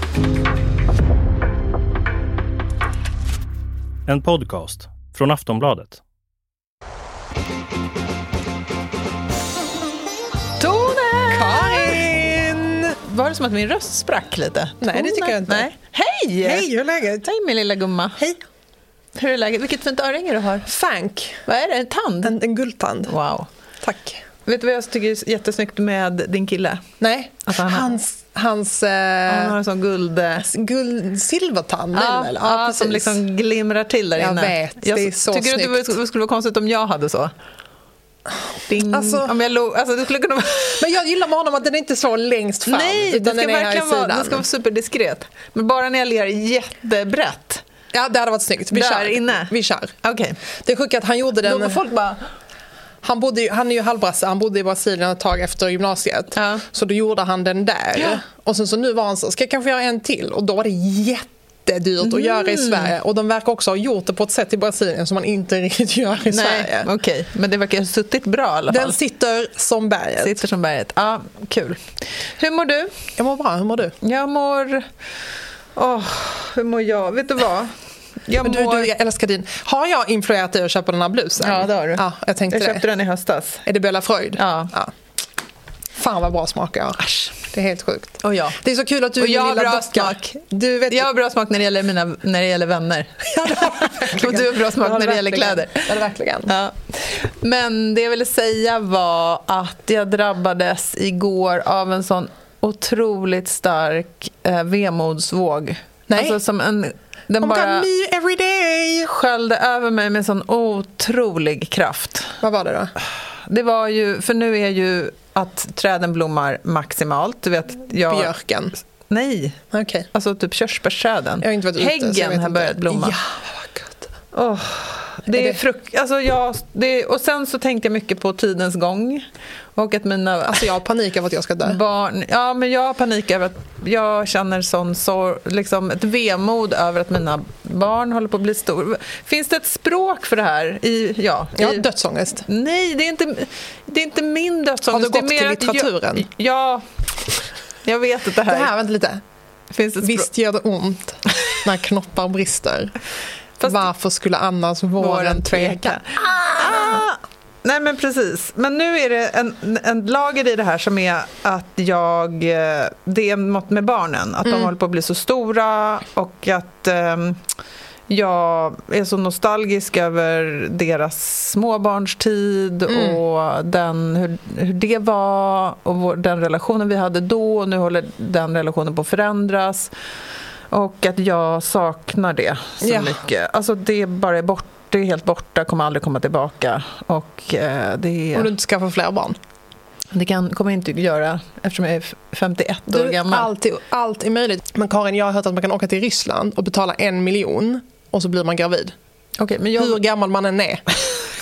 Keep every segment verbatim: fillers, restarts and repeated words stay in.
En podcast från Aftonbladet. Tone! Karin! Var det som att min röst sprack lite? Nej, Tone? det tycker jag inte. Nej. Hej! Hej, hur är läget? Hej min lilla gumma. Hej. Hur är läget? Vilket fint örhänge du har. Fank. Vad är det? En tand? En, en guldtand. Wow. Tack. Vet du vad jag tycker är jättesnyggt med din kille? Nej, Alltså, han har- hans, hans eh, Han har en sån guld... guld, silvertand. är det Ja, väl? ja, precis. som liksom glimrar till där Jag inne. vet, det är så Tycker du att det skulle vara konstigt om jag hade så? Ding. Alltså- om jag lo- alltså, det skulle kunna vara... Men jag gillar med honom att den inte är så längst fram. Nej, det utan ska den är här i verkligen vara, sidan. det ska vara superdiskret. Men bara när jag ler jättebrett. Ja, det hade varit snyggt. Vi Där kör. inne. Vi kör. Okej. Det är sjukt att han gjorde Då den... får folk bara... Han, bodde ju, han är ju halvbrasse, han bodde i Brasilien ett tag efter gymnasiet. Ja. Så då gjorde han den där. Ja. Och sen så nu var han så, ska jag kanske göra en till? Och då var det jättedyrt Mm. att göra i Sverige. Och de verkar också ha gjort det på ett sätt i Brasilien som man inte riktigt gör i Nej, Sverige. okej. Men det verkar ha suttit bra i alla fall. Den sitter som berget. sitter som berget. Ja, kul. Hur mår du? Jag mår bra, hur mår du? Jag mår... Åh, hur mår jag? Vet du vad? Jag Men du, mår... du, jag älskar din... Har jag influerat dig att köpa den här blusen? Ja, det har du. Ja, jag tänkte jag köpte det. den i höstas. Är det Bella Freud? Ja. ja. Fan vad bra smak jag har. Asch. Det är helt sjukt. Och jag. Det är så kul att du Och är jag min har lilla bra docka. smak. Du vet Jag har bra smak när det gäller, mina, när det gäller vänner. Ja, det har du verkligen. Och du har bra smak Det har när du det gäller verkligen. kläder. Ja, det verkligen. Ja. Men det jag ville säga var att jag drabbades igår av en sån otroligt stark eh, vemodsvåg. Nej. Alltså som en... Den Oh my God, bara me every day. sköljde över mig med sån otrolig kraft. Vad var det då? Det var ju... För nu är ju att träden blommar maximalt. Du vet, jag... Björken. Nej. Okej. Alltså typ körsbärsträden. Jag har inte varit ute, så jag Häggen vet har inte. börjat blomma. Ja, vad gott. Åh, det är, Är det- frukt... Alltså jag, det, och sen så tänkte jag mycket på tidens gång. Och att mina Alltså jag har panik över att jag ska dö. barn... Ja, men jag har panik över att jag känner sån sor, liksom ett vemod över att mina barn håller på att bli stora. Finns det ett språk för det här? I, ja, Jag har i, dödsångest. nej, det är inte, det är inte min dödsångest. Har du Det är gått mer till att litteraturen? Jag, ja, jag vet att det här... Det här, vänta lite. finns ett Visst gör det ont när knoppar brister. Fast- Varför skulle annars våren tveka? Ah! Nej, men precis. Men nu är det en, en lager i det här som är att jag... eh, Det är något med barnen. Att de håller på att bli så stora och att ehm, jag är så nostalgisk över deras småbarnstid och den, hur, hur det var och vår, den relationen vi hade då. Och nu håller den relationen på att förändras. Och att jag saknar det så Ja. mycket. Alltså det bara är borta. Det är helt borta, kommer aldrig komma tillbaka. Och eh, det, Om du inte skaffar fler barn. det kan, kommer jag inte göra eftersom jag är femtioett år Du, gammal. allt, är, allt är möjligt. Men Karin, jag har hört att man kan åka till Ryssland och betala en miljon och så blir man gravid. Okej, men jag, Hur gammal man än är.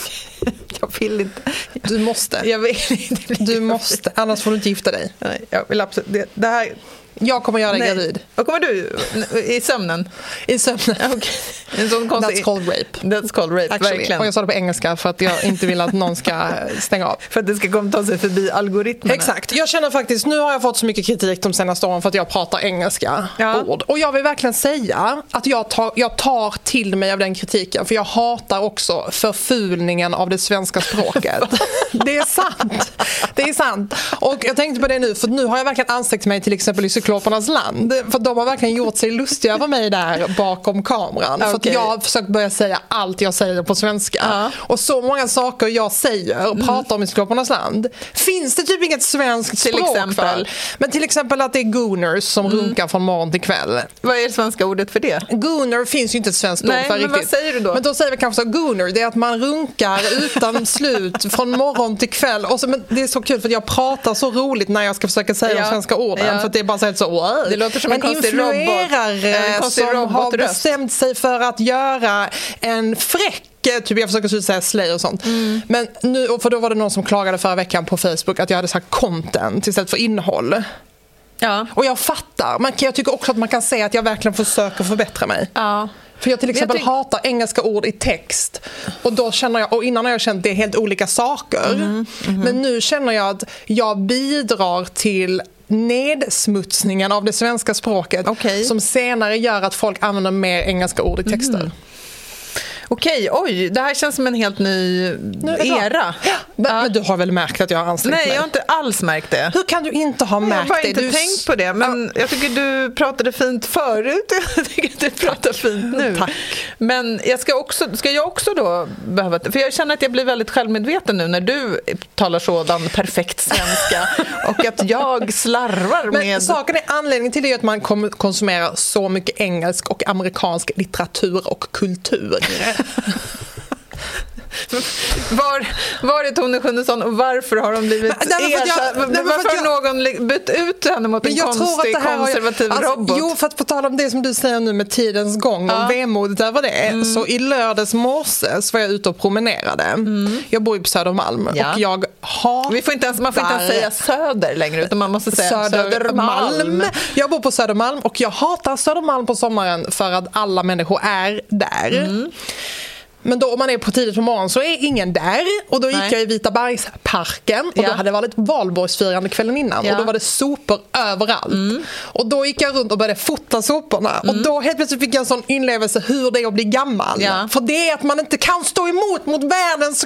jag vill inte. Du måste. Jag vill inte. bli Du gravid. måste, annars får du inte gifta dig. Nej, jag vill absolut. Det, det här... Jag kommer göra dig Nej. gravid. Vad kommer du? I sömnen? I sömnen. Okej. En sån konstig... That's called rape. That's called rape, Actually. verkligen. Och jag sa det på engelska för att jag inte vill att någon ska stänga av. För att det ska komma ta sig förbi algoritmerna. Exakt. Jag känner faktiskt, nu har jag fått så mycket kritik de senaste åren för att jag pratar engelska Ja. ord. Och jag vill verkligen säga att jag tar, jag tar till mig av den kritiken. För jag hatar också förfulningen av det svenska språket. Det är sant. Det är sant. Och jag tänkte på det nu, för nu har jag verkligen ansträngt mig till exempel i Cyklopernas land. För de har verkligen gjort sig lustiga över mig där bakom kameran. För att Okej. jag har försökt börja säga allt jag säger på svenska. Ja. Och så många saker jag säger och pratar om i Cyklopernas land finns det typ inget svenskt Till språk exempel? för. Men till exempel att det är gooners som runkar från morgon till kväll. Vad är det svenska ordet för det? Gooner finns ju inte ett svenskt ord Nej, för men riktigt. vad säger du då? Men då säger vi kanske så, gooner, det är att man runkar utan slut från morgon till kväll. Och så, men det är så kul för jag pratar så roligt när jag ska försöka säga Ja. de svenska orden. Ja. För att det är bara så helt så, wow. Det låter som en konstig influerare robot- en konstig som har robotröst. bestämt sig för att göra en fräck, typ jag försöker säga slay och sånt. Mm. Men nu, och för då var det någon som klagade förra veckan på Facebook att jag hade sagt content istället för innehåll. Ja. Och jag fattar, men jag tycker också att man kan säga att jag verkligen försöker förbättra mig. Ja. För jag till exempel tyck- hatar engelska ord i text. Och då känner jag, och innan har jag känt att det är helt olika saker. Mm, Men nu känner jag att jag bidrar till nedsmutsningen av det svenska språket okay. som senare gör att folk använder mer engelska ord i texter. Mm. Okej, oj, det här känns som en helt ny era. Ja, men, ja. men du har väl märkt att jag har ansträngt mig? Nej, jag har inte alls märkt det. Hur kan du inte ha märkt det? Jag har bara det? inte du... tänkt på det, men ja. jag tycker du pratade fint förut. Jag tycker att du pratar fint nu. Tack. Men jag ska, också, ska jag också då behöva... För jag känner att jag blir väldigt självmedveten nu när du talar sådan perfekt svenska och att jag slarvar med... Men saken är, anledningen till det är att man konsumerar så mycket engelsk och amerikansk litteratur och kultur. Var, var är Tone Schunnesson och varför har de blivit ersatta? Varför har någon bytt ut henne mot en konstig konservativ har, alltså, robot? Jo, för att på tal om det som du säger nu med tidens gång och ja. vemodet över det, mm. så i lördags morse så var jag ute och promenerade. Mm. Jag bor ju på Södermalm ja. och jag hatar... Vi får inte ens, man får inte ens säga söder längre utan man måste säga Södermalm. Södermalm. Jag bor på Södermalm och jag hatar Södermalm på sommaren för att alla människor är där. Mm. Men då om man är på tidigt på morgonen så är ingen där. Och då gick Nej. jag i Vitabergsparken. Och ja. då hade det varit valborgsfirande kvällen innan. Ja. Och då var det sopor överallt. Mm. Och då gick jag runt och började fota soporna. Mm. Och då helt plötsligt fick jag en sån inlevelse hur det är att bli gammal. Ja. För det är att man inte kan stå emot mot världens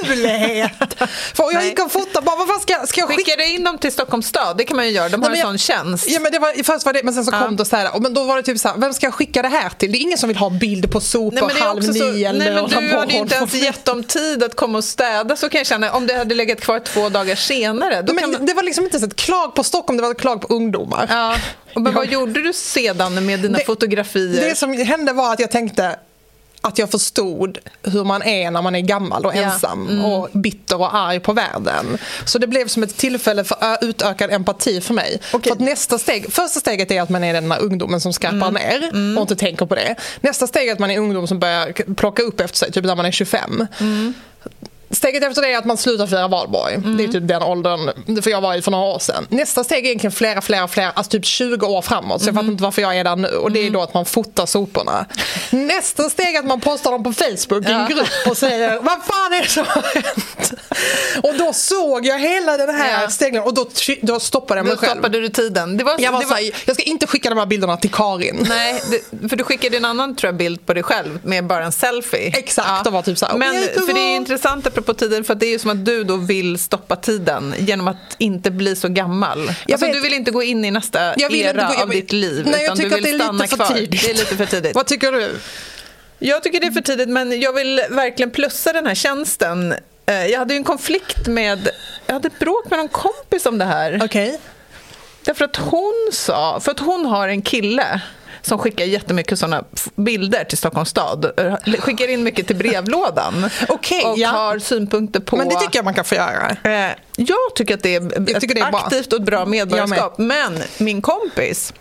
fulhet. För jag Nej. gick och fotade bara, vad ska, ska jag skicka? Skickade in dem till Stockholms stad? Det kan man ju göra. De har Nej, en jag, sån tjänst. Ja, men det var, först var det, men sen så ja. kom det så här. Och men då var det typ så här, vem ska jag skicka det här till? Det är ingen som vill ha bild på sopor Nej, halv nio eller du hade inte ens gett dem tid att komma och städa, så kan jag känna, om det hade legat kvar två dagar senare. Då men man... Det var liksom inte så ett klag på Stockholm, det var ett klag på ungdomar. Ja. Och men vad gjorde du sedan med dina det, fotografier? Det som hände var att jag tänkte att jag förstod hur man är när man är gammal och ensam ja. mm. och bitter och arg på världen. Så det blev som ett tillfälle för utökad empati för mig. Okay. För att nästa steg, första steget är att man är den här ungdomen som skarpar mm. ner mm. och inte tänker på det. Nästa steg är att man är ungdom som börjar plocka upp efter sig, typ när man är tjugofem. Mm. Steget efter det är att man slutar fira valborg. Mm. Det är typ den åldern, för jag var ju för några år sedan. Nästa steg är egentligen flera, flera, flera, alltså typ tjugo år framåt. Så mm. jag fattar inte varför jag är där nu. Och det är då att man fotar soporna. Nästa steg är att man postar dem på Facebook i en grupp och säger, vad fan är det som har hänt? Och då såg jag hela den här ja. stegen och då, då stoppade jag mig då själv. Då stoppade du tiden. Det var, jag, var det var... så, jag ska inte skicka de här bilderna till Karin. Nej, det, för du skickade en annan tror jag, bild på dig själv med bara en selfie. Exakt, ja. det var typ så här. Men för det är intressant apropå tiden, för att det är ju som att du då vill stoppa tiden genom att inte bli så gammal. Jag alltså, vet, du vill inte gå in i nästa jag vill era gå, av vill, ditt liv. Nej, jag utan tycker du vill att det är lite för kvar. tidigt. Det är lite för tidigt. Vad tycker du? Jag tycker det är för tidigt, men jag vill verkligen plussa den här tjänsten. Jag hade ju en konflikt med... Jag hade ett bråk med någon kompis om det här. Okej. Okay. Därför att hon sa... För att hon har en kille som skickar jättemycket sådana bilder till Stockholms stad. Skickar in mycket till brevlådan. Okay, och ja. har synpunkter på... Men det tycker jag man kan få göra. Jag tycker att det är ett det är aktivt bra. och ett bra medborgarskap. Men min kompis...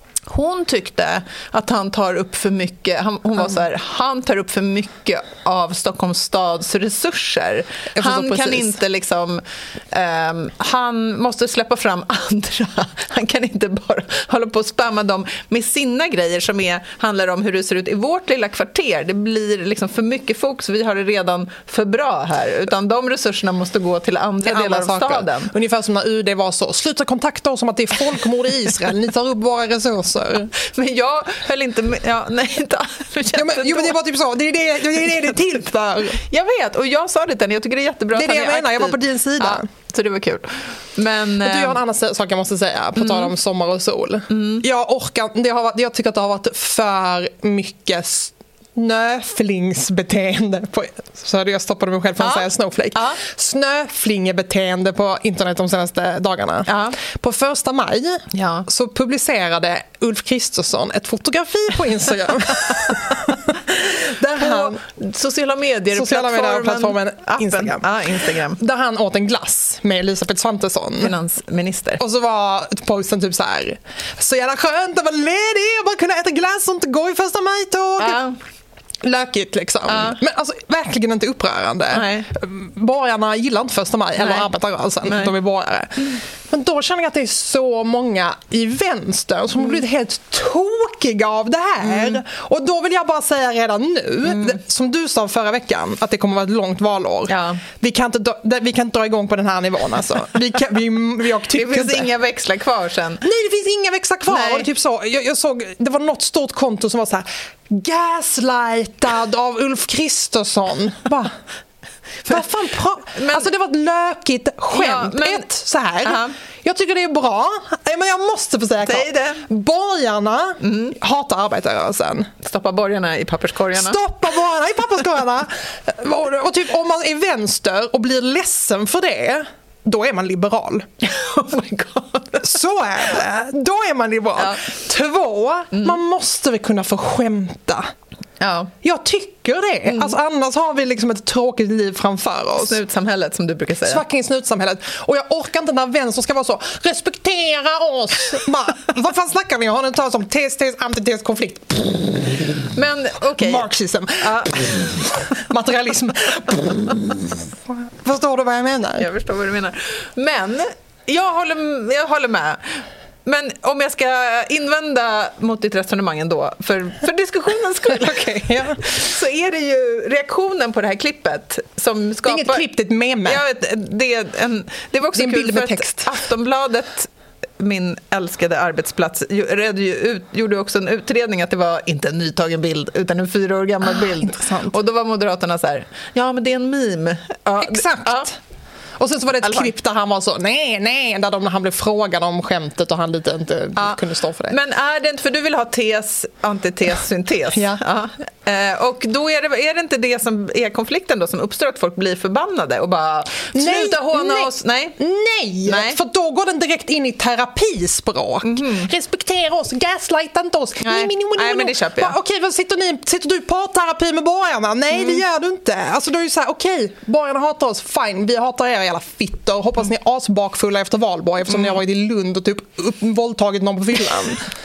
Hon tyckte att han tar upp för mycket. Han, hon var så här, han tar upp för mycket av Stockholms stads resurser. Han kan inte liksom um, han måste släppa fram andra. Han kan inte bara hålla på och spamma dem med sina grejer som är, handlar om hur det ser ut i vårt lilla kvarter. Det blir liksom för mycket fokus. Vi har det redan för bra här. Utan de resurserna måste gå till andra till delar av saker. Staden. Ungefär som när U D var så. Sluta kontakta oss som att det är folkmord i Israel. Ni tar upp våra resurser. Men jag höll inte med, ja, nej, inte ja, men, jo, men det var typ så, det är det det, är det, det är till för. Jag vet, och jag sa det till henne, jag tycker det är jättebra. Det är det jag menar, jag var på din sida. Ja, så det var kul. Men, men du, jag har en annan sak jag måste säga, på tal om mm. sommar och sol. Mm. Jag orkar, det har varit, jag tycker att det har varit för mycket snöflingsbeteende på, så hade jag stoppade mig själv från att ja. säga snowflake. Ja. Snöflingebeteende på internet de senaste dagarna. Ja. På första maj ja. så publicerade Ulf Kristersson ett fotografi på Instagram. där på han, sociala medier sociala medier plattformen Instagram. Ja, Instagram. Där han åt en glass med Elisabeth Svantesson, finansminister. Och så var posten typ så här: så jävla skönt att vara ledig och bara kunna äta glass och inte gå i första maj-tåg. Ja. Lökigt liksom. Uh. Men alltså verkligen inte upprörande. Nej. Borgarna gillar inte första maj eller arbetarrörelsen. De är borgare. Mm. Men då känner jag att det är så många i vänster som har blivit helt tokiga av det här. Mm. Och då vill jag bara säga redan nu, mm. som du sa förra veckan, att det kommer att vara ett långt valår. Ja. Vi, kan inte, vi kan inte dra igång på den här nivån. Alltså. Vi kan, vi, jag det finns inte. inga växlar kvar sen. Nej, det finns inga växlar kvar. Och typ så, jag, jag såg, det var något stort konto som var så här: gaslightad av Ulf Kristersson. Bara... Vad fan pra- men, alltså det var ett lökigt skämt. Ja, men, ett så här. Uh-huh. Jag tycker det är bra. Men jag måste få säga klart. Borgarna mm. hatar arbetarrörelsen. Stoppa borgarna i papperskorgarna. Stoppa borgarna i papperskorgarna. och, och typ om man är vänster och blir ledsen för det, då är man liberal. Oh my God. Så är det. Då är man liberal. Ja. Två, mm. man måste väl kunna få skämta. Ja. Jag tycker det. Mm. Alltså, annars har vi liksom ett tråkigt liv framför oss. Snutsamhället som du brukar säga. Fucking snutsamhället. Och jag orkar inte när vänster ska vara så: respektera oss. Bara, vad fan snackar ni? Har ni talat om tes, tes, antites, konflikt? Men okej. Okay. Marxism. Ja. Materialism. Förstår du vad jag menar? Jag förstår vad du menar. Men jag håller, jag håller med. Men om jag ska invända mot ditt resonemang ändå, för, för diskussionens skull, okay, ja. så är det ju reaktionen på det här klippet som skapar... Det är inget klipp, det är ett meme. Jag vet, det, är en, det var också det kul för text. Att Aftonbladet, min älskade arbetsplats, redde ju ut, gjorde också en utredning att det var inte en nytagen bild utan en fyra år gammal ah, bild. Intressant. Och då var Moderaterna så här: ja men det är en meme. Ja, exakt. Ja. Och sen så var det ett Allvar. klipp där han var så, nej, nej, där de, han blev frågad om skämtet och han lite inte ja. kunde stå för det. Men är det inte, för du vill ha tes, antites, syntes. ja. Ja. Eh, och då är det, är det inte det som är konflikten då, som uppstår, att folk blir förbannade och bara sluta håna nej. oss? Nej. nej, nej, för då går den direkt in i terapispråk. Mm-hmm. Respektera oss, gaslighta inte oss. Nej, nej, nej men det köper jag. Okej, vad sitter, ni, sitter du i parterapi med borgarna? Nej, mm. det gör du inte. Alltså då är det så här, okej, borgarna hatar oss, fine, vi hatar er jävla fitter. Hoppas ni är asbakfulla efter valborg, eftersom mm. ni har varit i Lund och typ upp, våldtagit någon på fyllan.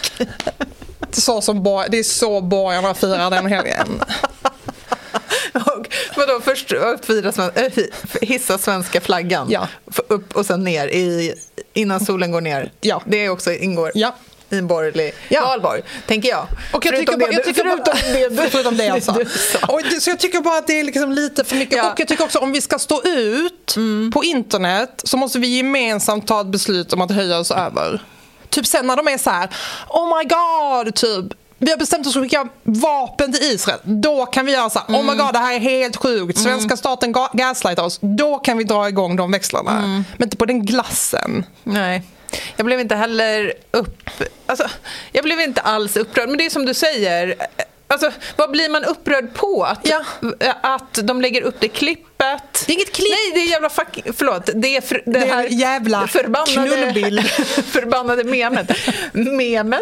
så som bo- det är så borgarna firar den helgen. Och vadå, först fira sven- hissa svenska flaggan ja. upp och sen ner i, innan solen går ner. Ja. Det också ingår. Ja. I en borgerlig ja. valborg, tänker jag. Och jag tycker bara, jag tycker förutom bara, det, förutom det jag sa. Och det, så jag tycker bara att det är liksom lite för mycket. Ja. Och jag tycker också, om vi ska stå ut mm. på internet, så måste vi gemensamt ta ett beslut om att höja oss över. Typ sen när de är så här: oh my god, typ vi har bestämt oss för att skicka vapen till Israel. Då kan vi göra så här: mm. oh my god, det här är helt sjukt. Svenska mm. staten ga- gaslightar oss. Då kan vi dra igång de växlarna. Mm. Men inte på den glassen. Nej. Jag blev inte heller upp... Alltså, jag blev inte alls upprörd. Men det är som du säger... Alltså, vad blir man upprörd på? Att, ja. att de lägger upp det klippet? Det är inget klipp. Nej, det är jävla fuck... Förlåt. Det är för, det, det här jävla förbannade, förbannade memen. memen.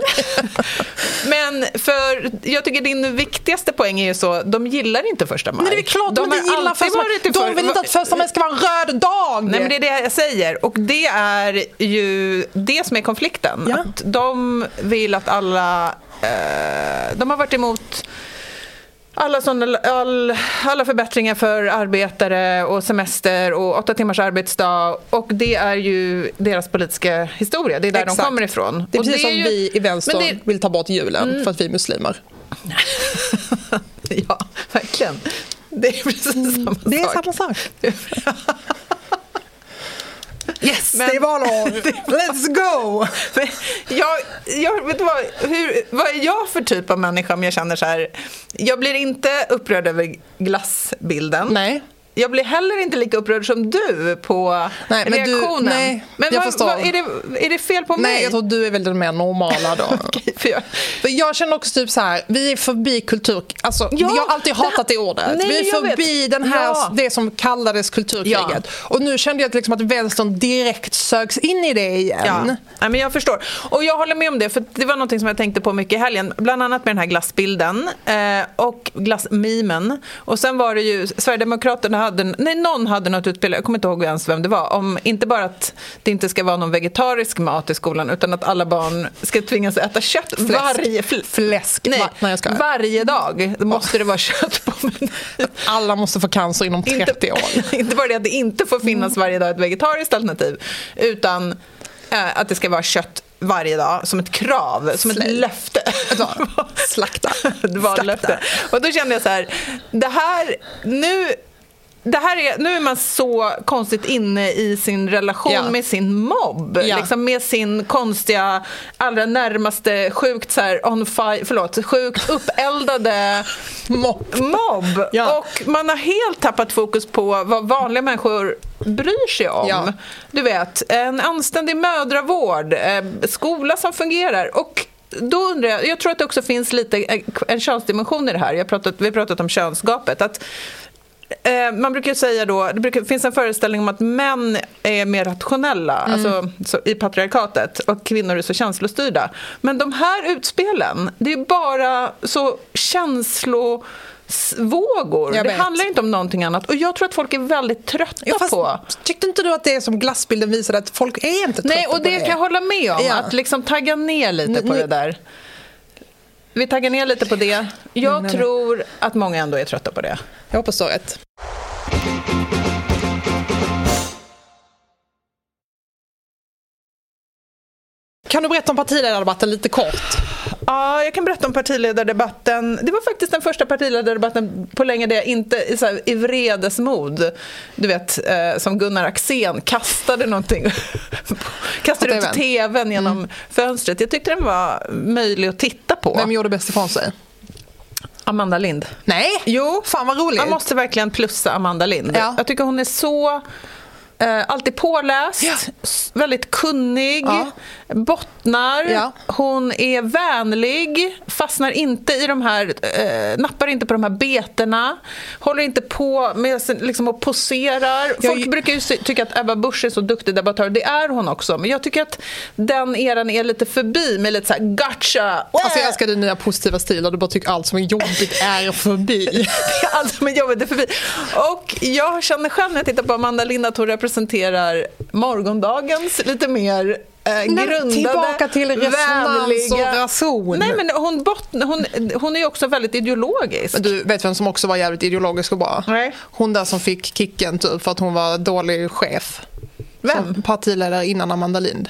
Men för jag tycker din viktigaste poäng är ju så: de gillar inte första maj. Men det är klart de, de inte gillar första maj. De för, vill inte att första maj ska vara en röd dag. Nej, men det är det jag säger. Och det är ju det som är konflikten. Ja. Att de vill att alla... De har varit emot alla, såna, all, alla förbättringar för arbetare och semester och åtta timmars arbetsdag, och det är ju deras politiska historia. Det är där Exakt. de kommer ifrån. Det är och precis det är som ju, vi i vänster det, vill ta bort julen mm. för att vi är muslimer. Ja, verkligen. Det är precis samma det är sak. samma sak. Yes, men, det är valår. Let's go! jag, jag vet vad, hur, vad är jag för typ av människa om jag känner så här? Jag blir inte upprörd över glassbilden. Nej. Jag blir heller inte lika upprörd som du på nej, men reaktionen. Du, nej, men jag vad, förstår. Vad, är, det, är det fel på mig? Nej, jag tror du är väldigt mer normala då. okay, för, jag... för jag känner också typ så här: vi är förbi kultur... Alltså, ja, jag har alltid hatat det, det ordet. Nej, vi är förbi den här, ja. det som kallades kulturkriget. Ja. Och nu kände jag liksom att vänstern direkt sögs in i det igen. Ja. Nej, men jag förstår. Och jag håller med om det, för det var något som jag tänkte på mycket i helgen. Bland annat med den här glassbilden eh, och glassmimen. Och sen var det ju, Sverigedemokraterna hade... Nej, någon hade något utbildning, jag kommer inte ihåg ens vem det var, om inte bara att det inte ska vara någon vegetarisk mat i skolan, utan att alla barn ska tvingas äta kött. Fläsk. Varje fl- Fläsk. Nej, Nej, jag ska. Varje dag måste det vara kött på menyn. Alla måste få cancer inom trettio inte, år. Inte bara det att det inte får finnas varje dag ett vegetariskt alternativ, utan eh, att det ska vara kött varje dag som ett krav, som ett Slay. löfte. Slakta. Det var ett löfte. Och då kände jag så här, det här nu Det här är, nu är man så konstigt inne i sin relation ja. med sin mobb. Ja. Liksom med sin konstiga, allra närmaste, sjukt så här on fire, förlåt, sjukt uppeldade mobb. mobb. Ja. Och man har helt tappat fokus på vad vanliga människor bryr sig om. Ja. Du vet, en anständig mödravård, skola som fungerar. Och då undrar jag, jag tror att det också finns lite en könsdimension i det här. Jag pratat, vi har pratat om könsgapet. Att man brukar säga då, det brukar, finns en föreställning om att män är mer rationella, mm. alltså så, i patriarkatet, och kvinnor är så känslostyrda. Men de här utspelen, det är bara så känslovågor. Det handlar inte om någonting annat. Och jag tror att folk är väldigt trötta ja, på. Tyckte inte du att det är som glassbilden visade, att folk är inte trötta? Nej, och det, det kan jag hålla med om. Ja. Att liksom tagga ner lite på N- det där. Vi taggar ner lite på det. Jag mm, tror att många ändå är trötta på det. Jag hoppas så rätt. Kan du berätta om partiledardebatten lite kort? Ja, jag kan berätta om partiledardebatten. Det var faktiskt den första partiledardebatten på länge där jag inte så här, i vredesmod, du vet, eh, som Gunnar Axén kastade någonting kastade ut tvn genom mm. fönstret. Jag tyckte den var möjlig att titta på. Vem gjorde bäst ifrån sig? Amanda Lind. Nej, jo, fan vad roligt. Man måste verkligen plussa Amanda Lind. Ja. Jag tycker hon är så eh, alltid påläst, ja. väldigt kunnig, ja. bottnar, ja. hon är vänlig, fastnar inte i de här, eh, nappar inte på de här beterna, håller inte på med liksom, och poserar. Folk jag... brukar ju tycka att Ebba Busch är så duktig debattör, det är hon också, men jag tycker att den eran är lite förbi med lite så här gotcha. Alltså jag älskar din nya positiva stil och du bara tycker allt som är jobbigt är förbi. Allt som är jobbigt är förbi. Och jag känner själv när jag tittar på Amanda Lind att hon representerar morgondagens lite mer eh, grundade, tillbaka till resonans och rason. Nej, men hon, bottn, hon, hon är ju också väldigt ideologisk. Men du vet vem som också var jävligt ideologisk och bra? Nej. Hon där som fick kicken typ för att hon var dålig chef. Vem? Som partiledare innan Amanda Lind.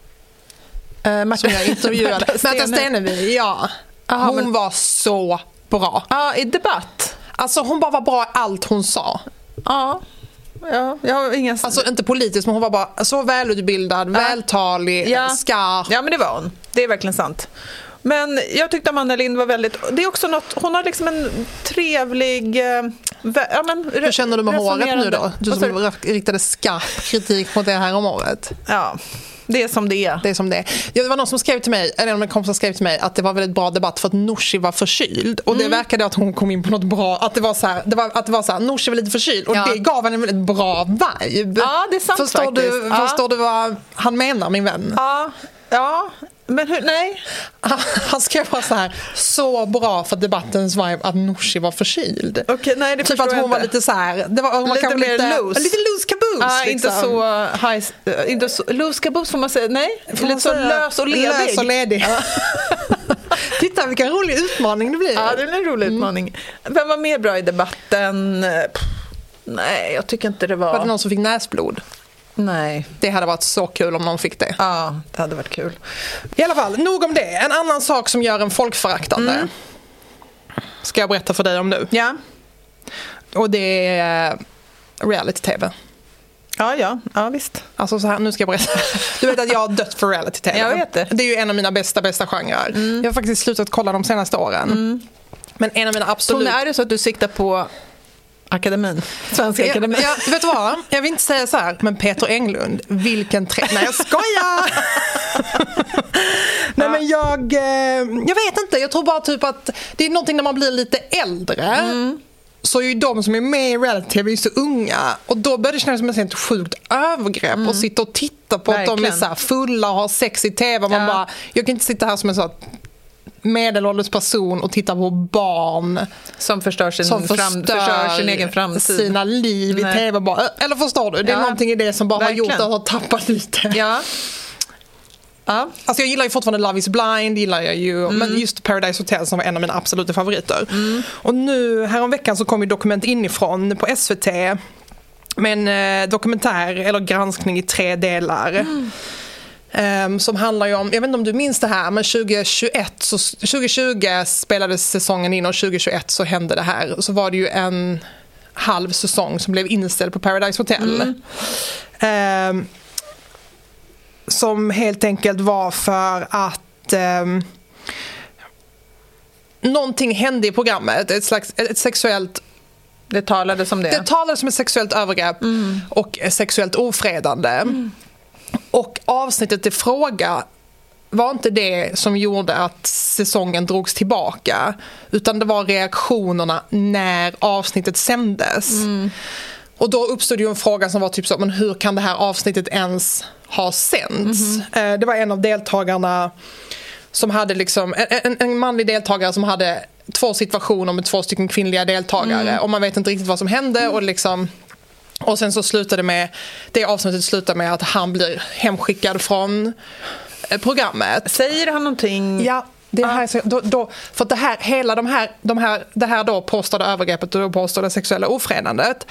Uh, Martin, som jag intervjuade. Märta Stenevi, ja. Aha, hon men... var så bra. Ja, i debatt. Alltså hon bara var bra i allt hon sa. Ja. Ja, jag har ingen... Alltså inte politiskt, men hon var bara så välutbildad, ja. vältalig, ja. skarp. Ja, men det var hon. Det är verkligen sant. Men jag tyckte Amanda Lind var väldigt... Det är också något... Hon har liksom en trevlig... Ja, men, hur känner du med håret nu då? Du som riktade skarp kritik mot det här om året. Ja, det är som det är. Det är som det är. Ja, det var någon som skrev till mig, eller en kompis skrev till mig att det var väldigt bra debatt för att Nooshi var förkyld. Och mm. det verkade att hon kom in på något bra, att det var så här, det var, att det var så här, Nooshi var lite förkyld. Och ja. det gav henne en väldigt bra vibe. Ja, det är sant förstår faktiskt. Du, ja. Förstår du vad han menar, min vän? Ja, ja. Men hur, nej. Han skrev bara så här, så bra för debattens vibe att Nooshi var förkyld. Okay, nej, det typ att hon inte. var lite så här, det var, lite mer lite, loose. Lite loose caboose. Ah, liksom. Inte så high, inte så loose caboose får man säga. Nej, får lite så lös och ledig. Lös och ledig. Ja. Titta vilken rolig utmaning det blir. Ja, det är en rolig mm. utmaning. Vem var mer bra i debatten? Pff, nej, jag tycker inte det var. Var det någon som fick näsblod? Nej. Det hade varit så kul om någon fick det. Ja, det hade varit kul. I alla fall, nog om det. En annan sak som gör en folkföraktande mm. ska jag berätta för dig om nu. Ja. Och det är reality-tv. Ja, ja, ja visst. Alltså så här, nu ska jag berätta. Du vet att jag har dött för reality-tv. Jag vet det. Det är ju en av mina bästa, bästa genrer. Mm. Jag har faktiskt slutat kolla de senaste åren. Mm. Men en av mina absolut... Så är det så att du siktar på akademin? Svenska ja, akademin? Ja, vet du vad? Jag vill inte säga så här, men Peter Englund, vilken träff. Nej, jag skojar! Nej, men jag... Jag vet inte, jag tror bara typ att det är någonting när man blir lite äldre. Mm. Så är ju de som är med i reality-tv är så unga. Och då börjar det kännas som ett sjukt övergrepp mm. och sitta och titta på verkligen. Att de är så här fulla och har sex i tv. Man ja. bara, jag kan inte sitta här som en sån medelålders person och titta på barn som förstör sin, som förstör fram, förstör sin egen framtid, sina liv Nej. i tv bara. Eller förstår du? Det är ja. någonting i det som bara verkligen. har gjort att jag har tappat lite. Ja. Ja. Alltså jag gillar ju fortfarande Love is blind, gillar jag ju, mm. men just Paradise Hotel som var en av mina absoluta favoriter. Mm. Och nu häromveckan så kom ju Dokument inifrån på S V T med en eh, dokumentär eller granskning i tre delar. Mm. Um, som handlar ju om, jag vet inte om du minns det här, men tjugohundratjugoett så, tjugohundratjugo spelades säsongen in och tjugohundratjugoett så hände det här. Så var det ju en halv säsong som blev inställd på Paradise Hotel. Mm. Um, som helt enkelt var för att um, någonting hände i programmet, ett slags ett sexuellt Det talades om det. Det talades om ett sexuellt övergrepp mm. och sexuellt ofredande. Mm. Och avsnittet i fråga var inte det som gjorde att säsongen drogs tillbaka, utan det var reaktionerna när avsnittet sändes. Mm. Och då uppstod ju en fråga som var typ så, men hur kan det här avsnittet ens ha sänds? Mm. Det var en av deltagarna som hade liksom, en, en manlig deltagare som hade två situationer med två stycken kvinnliga deltagare mm. och man vet inte riktigt vad som hände mm. och liksom och sen så slutade med det avsnittet slutade med att han blir hemskickad från programmet. Säger han någonting? Ja, det här ah. då, då för att det här hela de här de här det här då påstådda övergreppet och då påstådda sexuella ofredandet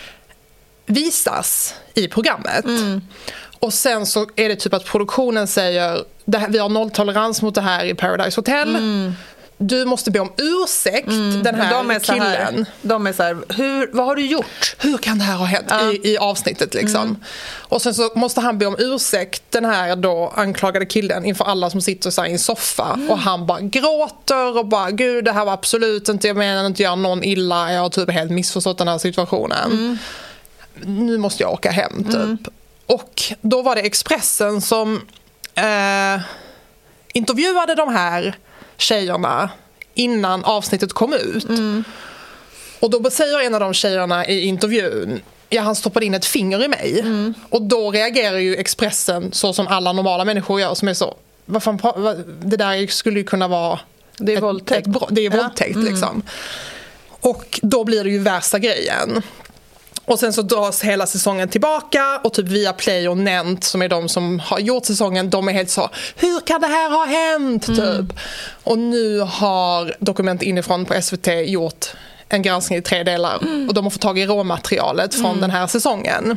visas i programmet. Mm. Och sen så är det typ att produktionen säger det här, vi har nolltolerans mot det här i Paradise Hotel. Mm. Du måste be om ursäkt, mm. den här, de är killen. Här, de är så här, hur, vad har du gjort? Hur kan det här ha hänt ja. i, i avsnittet liksom? Mm. Och sen så måste han be om ursäkt, den här då anklagade killen, inför alla som sitter så här i en soffa. Mm. Och han bara gråter och bara, gud det här var absolut inte, jag menar inte göra någon illa, jag har typ helt missförstått den här situationen. Mm. Nu måste jag åka hem typ. Mm. Och då var det Expressen som eh, intervjuade de här tjejerna innan avsnittet kom ut. Mm. Och då säger en av de tjejerna i intervjun, ja, han stoppade in ett finger i mig. Mm. Och då reagerar ju Expressen så som alla normala människor gör, som är så, vad fan, det där skulle ju kunna vara det är ett, våldtäkt, ett, det är våldtäkt ja. liksom. Mm. Och då blir det ju värsta grejen. Och sen så dras hela säsongen tillbaka och typ Viaplay och Nent som är de som har gjort säsongen, de är helt så, hur kan det här ha hänt? Mm. Typ. Och nu har Dokument inifrån på S V T gjort en granskning i tre delar mm. och de har fått tag i råmaterialet från mm. den här säsongen.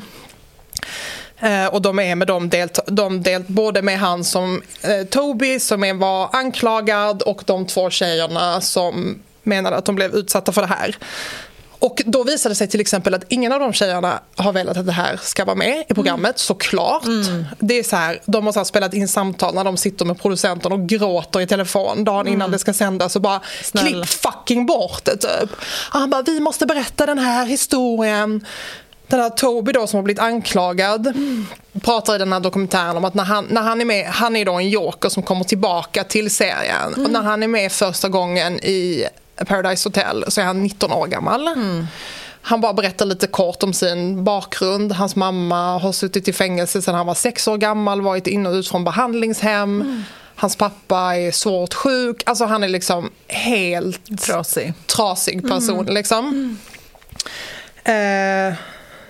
Eh, och de är med de delt, de delt både med han som eh, Toby som är, var anklagad och de två tjejerna som menade att de blev utsatta för det här. Och då visade det sig till exempel att ingen av de tjejerna har velat att det här ska vara med i programmet, mm. såklart. Mm. Det är så här, de har så här spelat in samtal när de sitter med producenten och gråter i telefon dagen mm. innan det ska sändas och bara Snälla. klipp fucking bort det typ. Och han bara, vi måste berätta den här historien. Den här Toby då som har blivit anklagad mm. pratar i den här dokumentären om att när han, när han är med, han är då en joker som kommer tillbaka till serien. Mm. Och när han är med första gången i Paradise Hotel så är han nitton år gammal. Mm. Han bara berättar lite kort om sin bakgrund. Hans mamma har suttit i fängelse sedan han var sex år gammal, varit in och ut från behandlingshem. Mm. Hans pappa är svårt sjuk. Alltså han är liksom helt trasig, trasig person mm. liksom. Mm. Eh,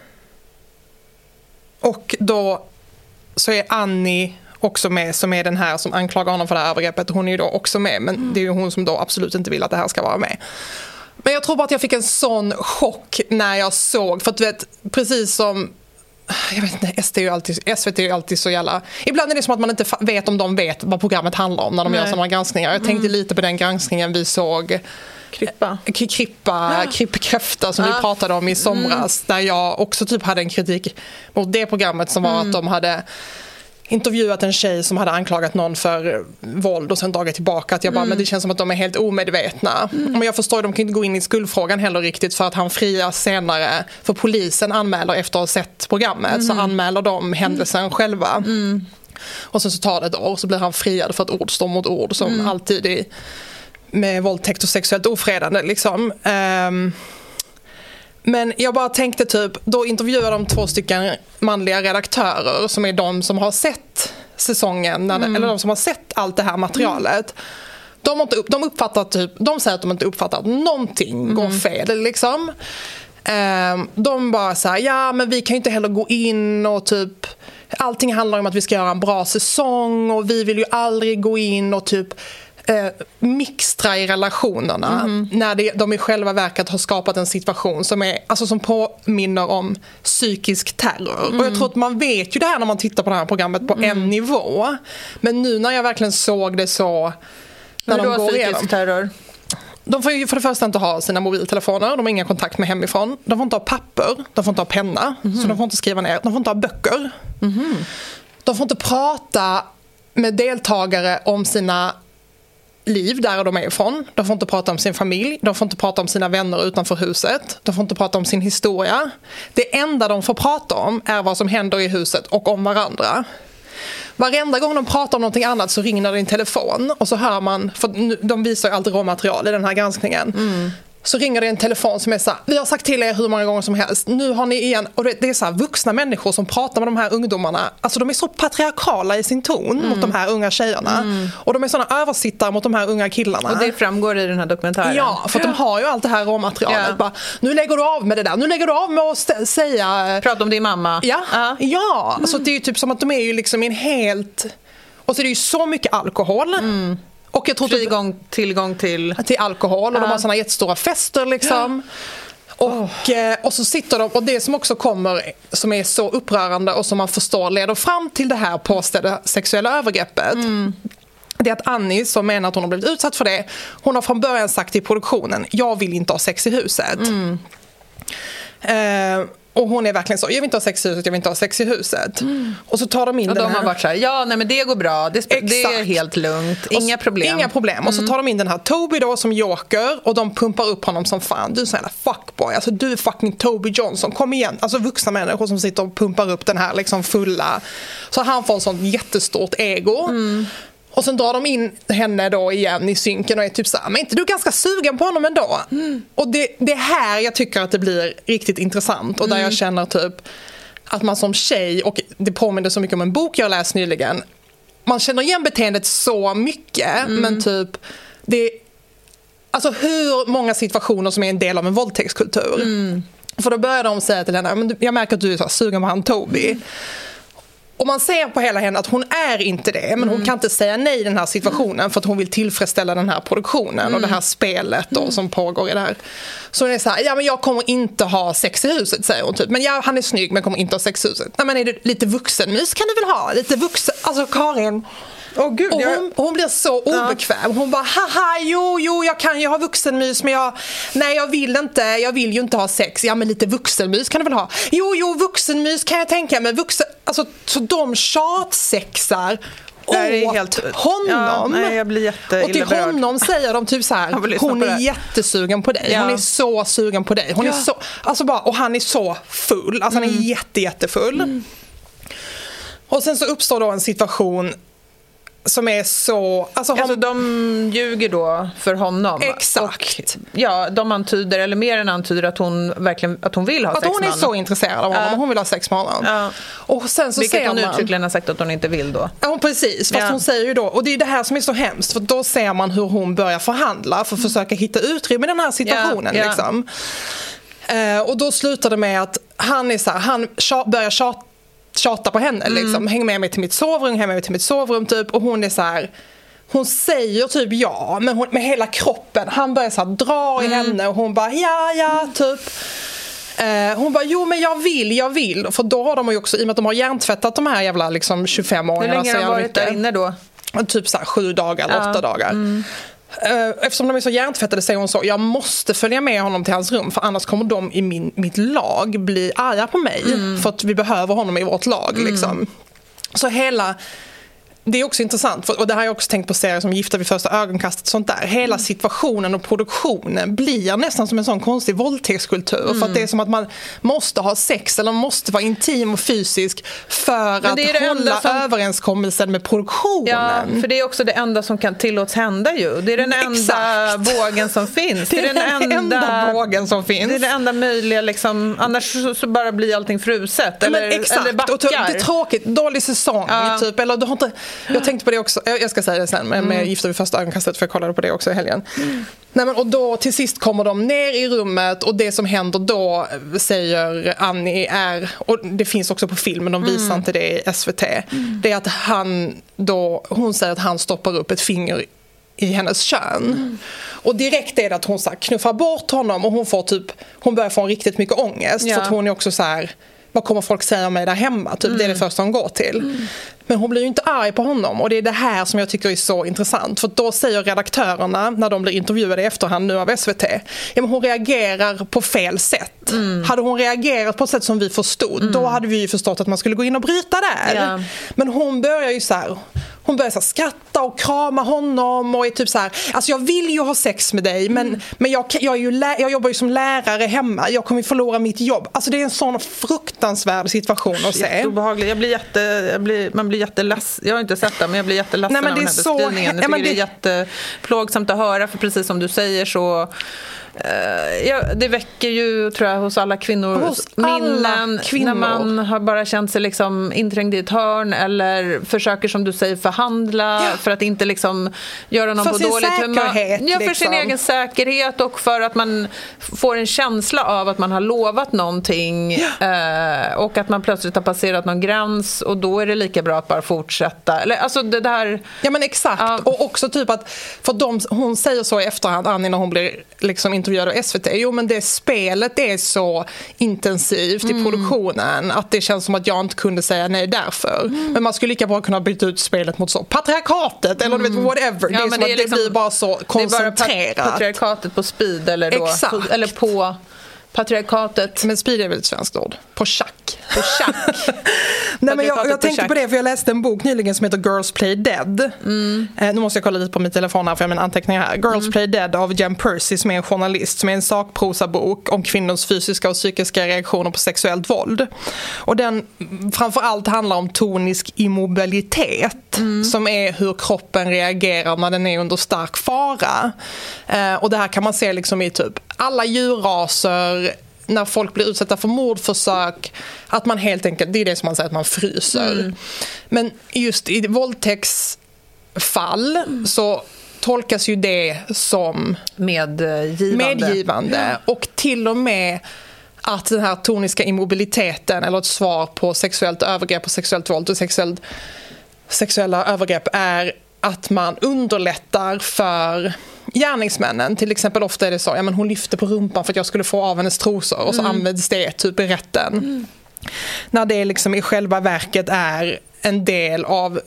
och då så är Annie också med, som är den här som anklagar honom för det här övergreppet. Hon är ju då också med, men mm. det är ju hon som då absolut inte vill att det här ska vara med. Men jag tror bara att jag fick en sån chock när jag såg, för att du vet, precis som jag vet inte, S T är ju alltid, S V T är ju alltid så jävla, ibland är det som att man inte vet om de vet vad programmet handlar om när de Nej. gör sådana granskningar. Jag tänkte mm. lite på den granskningen vi såg Krippa, Krippa ja. Krippkräfta som ja. vi pratade om i somras, mm. där jag också typ hade en kritik mot det programmet som var mm. att de hade intervjuat en tjej som hade anklagat någon för våld och sen dragit tillbaka. Att jag bara, mm. men det känns som att de är helt omedvetna. Mm. Men jag förstår, de kan inte gå in i skuldfrågan heller riktigt, för att han frias senare. För polisen anmäler efter att ha sett programmet, mm. så anmäler de händelsen mm. själva. Mm. Och sen så tar det ett år och så blir han friad för att ord står mot ord, som mm. alltid i, med våldtäkt och sexuellt ofredande liksom. Um, Men jag bara tänkte typ, då intervjuar de två stycken manliga redaktörer som är de som har sett säsongen, mm. eller de som har sett allt det här materialet. Mm. De, har inte, de uppfattar typ, de säger att de inte uppfattar att någonting mm. går fel liksom. Um, de bara så här, ja men vi kan ju inte heller gå in och typ, allting handlar om att vi ska göra en bra säsong och vi vill ju aldrig gå in och typ eh, mixtra i relationerna mm. när det, de i själva verket har skapat en situation som, är, alltså som påminner om psykisk terror. Mm. Och jag tror att man vet ju det här när man tittar på det här programmet på mm. en nivå. Men nu när jag verkligen såg det så... När Men de går psykisk igenom. terror? De får ju för det första inte ha sina mobiltelefoner. De har ingen kontakt med hemifrån. De får inte ha papper. De får inte ha penna. Mm. Så de får inte skriva ner. De får inte ha böcker. Mm. De får inte prata med deltagare om sina liv där de är ifrån. De får inte prata om sin familj. De får inte prata om sina vänner utanför huset. De får inte prata om sin historia. Det enda de får prata om är vad som händer i huset och om varandra. Varenda gång de pratar om någonting annat så ringer det en telefon och så hör man, för de visar ju alltid råmaterial i den här granskningen. Mm. Så ringer det en telefon som är så här: vi har sagt till er hur många gånger som helst, nu har ni igen, och det är så här vuxna människor som pratar med de här ungdomarna, alltså de är så patriarkala i sin ton mm. mot de här unga tjejerna mm. och de är såna översittare mot de här unga killarna. Och det framgår i den här dokumentären. Ja, för att de har ju allt det här råmaterialet. Ja. Bara, nu lägger du av med det där, nu lägger du av med att st- säga... Prata om din mamma. Ja, uh. ja. Mm. Alltså det är ju typ som att de är ju liksom en helt... Och så är det ju så mycket alkohol. Mm. Och jag tror Frigång, tillgång till... Till alkohol och uh. de har såna jättestora fester liksom. Ja. Och, oh. och så sitter de, och det som också kommer som är så upprörande och som man förstår leder fram till det här påstådda sexuella övergreppet. Mm. Det är att Annie, som menar att hon har blivit utsatt för det, hon har från början sagt till produktionen: jag vill inte ha sex i huset. Mm. Eh, och hon är verkligen så: jag vill inte ha sex i huset, jag vill inte ha sex i huset. Mm. Och så tar de in och den de här. har varit så här: ja, nej men det går bra, det, sp- det är helt lugnt, inga så, problem. Inga problem. Mm. Och så tar de in den här Toby då som Joker och de pumpar upp honom som fan. Du är så jävla fuckboy, alltså du är fucking Toby Johnson, kom igen. Alltså vuxna människor som sitter och pumpar upp den här liksom fulla. Så han får en sån jättestort ego. Mm. Och sen drar de in henne då igen i synken och är typ så här: men inte du är ganska sugen på honom ändå? Mm. Och det, det är här jag tycker att det blir riktigt intressant och där mm. jag känner typ att man som tjej, och det påminner så mycket om en bok jag läst nyligen, man känner igen beteendet så mycket mm. men typ det, alltså hur många situationer som är en del av en våldtäktskultur. Mm. För då börjar de säga till henne: men jag märker att du är så här sugen på han Toby. Mm. Och man ser på hela henne att hon är inte det, men hon mm. kan inte säga nej i den här situationen för att hon vill tillfredsställa den här produktionen mm. och det här spelet då, som pågår i det här. Så hon är så här: ja men jag kommer inte ha sex i huset, säger hon typ. Men ja, han är snygg men kommer inte ha sex i huset. Nej, men är det lite vuxenmys kan du väl ha? Lite vuxen, alltså Karin... Oh, Gud, och hon, jag... hon blir så obekväm. Hon bara: haha, jo, jo, jag kan ju ha vuxenmys, men jag, nej, jag vill inte, jag vill ju inte ha sex. Ja, men lite vuxenmys kan du väl ha? Jo, jo, vuxenmys kan jag tänka mig. Vuxen, alltså, så de tjatsexar åt är helt... honom. Ja, nej, jag blir jätte och till honom säger de typ så här: hon är jättesugen på dig. Ja. Hon är så sugen på dig. Hon ja. är så, alltså bara, och han är så full. Alltså mm. han är jätte, jättefull. Mm. Och sen så uppstår då en situation som är så... Alltså, hon... alltså de ljuger då för honom. Exakt. Och, ja, de antyder, eller mer än antyder, att hon verkligen att hon vill ha att sex med honom. Att hon är så intresserad av honom uh. och hon vill ha sex med honom. Ja. Och sen så vilket ser hon man... uttryckligen har sagt att hon inte vill då. Ja, precis. Fast ja. hon säger ju då... Och det är det här som är så hemskt. För då ser man hur hon börjar förhandla för att försöka hitta utrymme i den här situationen. Ja. Ja. Liksom. Uh, och då slutar det med att han är så här, han tjat, börjar tjata tjata på henne mm. liksom. Häng med mig till mitt sovrum, häng med mig till mitt sovrum typ. Och hon är så här, hon säger typ ja, men hon, med hela kroppen. Han börjar så här dra i mm. henne och hon bara ja, ja, typ. Eh, hon bara, jo men jag vill, jag vill. För då har de ju också, i och med att de har hjärntvättat de här jävla liksom tjugofem-åringarna. Hur länge har de varit där inne då? Typ så här sju dagar eller ja. åtta dagar. Mm. Eftersom de är så hjärntvättade säger hon så: jag måste följa med honom till hans rum, för annars kommer de i min, mitt lag bli arga på mig mm. för att vi behöver honom i vårt lag mm. liksom. Så hela... Det är också intressant, och det har jag också tänkt på serier som Gifta vid första ögonkastet, sånt där. Hela situationen och produktionen blir nästan som en sån konstig våldtäktskultur mm. för att det är som att man måste ha sex eller måste vara intim och fysisk för att det hålla som... överenskommelsen med produktionen. Ja, för det är också det enda som kan tillåts hända ju. Det är den enda Exakt. vågen som finns. Det är, det är den, den enda, enda vågen som finns. Det är det enda möjliga liksom, annars så, så bara blir allting fruset eller, Men exakt. eller backar. Och det är tråkigt, dålig säsong ja. typ, eller du har inte... Jag tänkte på det också, jag ska säga det sen med, med Gifta vid första ögonkastet, för jag kollade på det också i helgen. Mm. Nej, men, och då till sist kommer de ner i rummet och det som händer då, säger Annie, är, och det finns också på film men de visar mm. inte det i S V T, mm. det är att han då, hon säger att han stoppar upp ett finger i hennes kön. Mm. Och direkt är det att hon så här knuffar bort honom och hon får typ, hon börjar få riktigt mycket ångest. Ja. För att hon är också så här, vad kommer folk säga om mig där hemma? Typ, mm. Det är det första hon går till. Mm. Men hon blir ju inte arg på honom. Och det är det här som jag tycker är så intressant. För då säger redaktörerna, när de blir intervjuade i efterhand nu av S V T, ja, men hon reagerar på fel sätt. Mm. Hade hon reagerat på ett sätt som vi förstod, mm. då hade vi ju förstått att man skulle gå in och bryta där. Ja. Men hon börjar ju så här... Hon börjar så här skratta och krama honom och är typ så här, alltså jag vill ju ha sex med dig, men, mm. men jag, jag, är ju lä- jag jobbar ju som lärare hemma, jag kommer ju förlora mitt jobb. Alltså det är en sån fruktansvärd situation att se. Jätteobehaglig. Jag blir jätte, jag blir, man blir jätteless. Jag har inte sett det, men jag blir jätteledsen. Nej, men det är av den här så, beskrivningen. Jag tycker det... det är jätteplågsamt att höra, för precis som du säger så... Uh, ja, det väcker ju, tror jag, hos alla kvinnor hos minnen alla kvinnor. När man har bara känt sig liksom inträngd i ett hörn eller försöker, som du säger, förhandla ja. för att inte liksom göra någon för på sin dåligt humör. Ja, för liksom. sin egen säkerhet och för att man får en känsla av att man har lovat någonting ja. uh, och att man plötsligt har passerat någon gräns, och då är det lika bra att bara fortsätta. Eller, alltså det där... Ja, men exakt. Uh, och också typ att, för de, hon säger så i efterhand, Annie, när hon blir liksom intervjuad av S V T. Jo, men det spelet är så intensivt mm. i produktionen att det känns som att jag inte kunde säga nej därför. Mm. Men man skulle lika bra kunna byta ut spelet mot så patriarkatet eller mm. du vet, whatever. Ja, det är som det är att liksom, det blir bara så koncentrerat. Det är bara patriarkatet på speed eller då. Exakt. Eller på patriarkatet. Men speed är väl ett svenskt ord. På schack. På schack. Nej, men jag, jag tänkte på, på det, för jag läste en bok nyligen som heter Girls Play Dead. Mm. Eh, nu måste jag kolla lite på min telefon här för jag har mina anteckningar här. Girls mm. Play Dead av Jen Percy, som är en journalist, som är en sakprosabok om kvinnors fysiska och psykiska reaktioner på sexuellt våld. Och den framförallt handlar om tonisk immobilitet, mm. som är hur kroppen reagerar när den är under stark fara. Eh, och det här kan man se liksom i typ alla djurraser, när folk blir utsatta för mordförsök, att man helt enkelt, det är det som man säger, att man fryser. Mm. Men just i våldtäktsfall mm. så tolkas ju det som medgivande. medgivande. Ja. Och till och med att den här toniska immobiliteten eller ett svar på sexuellt övergrepp och sexuellt våld och sexuellt, sexuella övergrepp är att man underlättar för gärningsmännen. Till exempel ofta är det så, ja, men hon lyfter på rumpan för att jag skulle få av hennes trosor, och så mm. används det typ i rätten. Mm. När det liksom i själva verket är en del av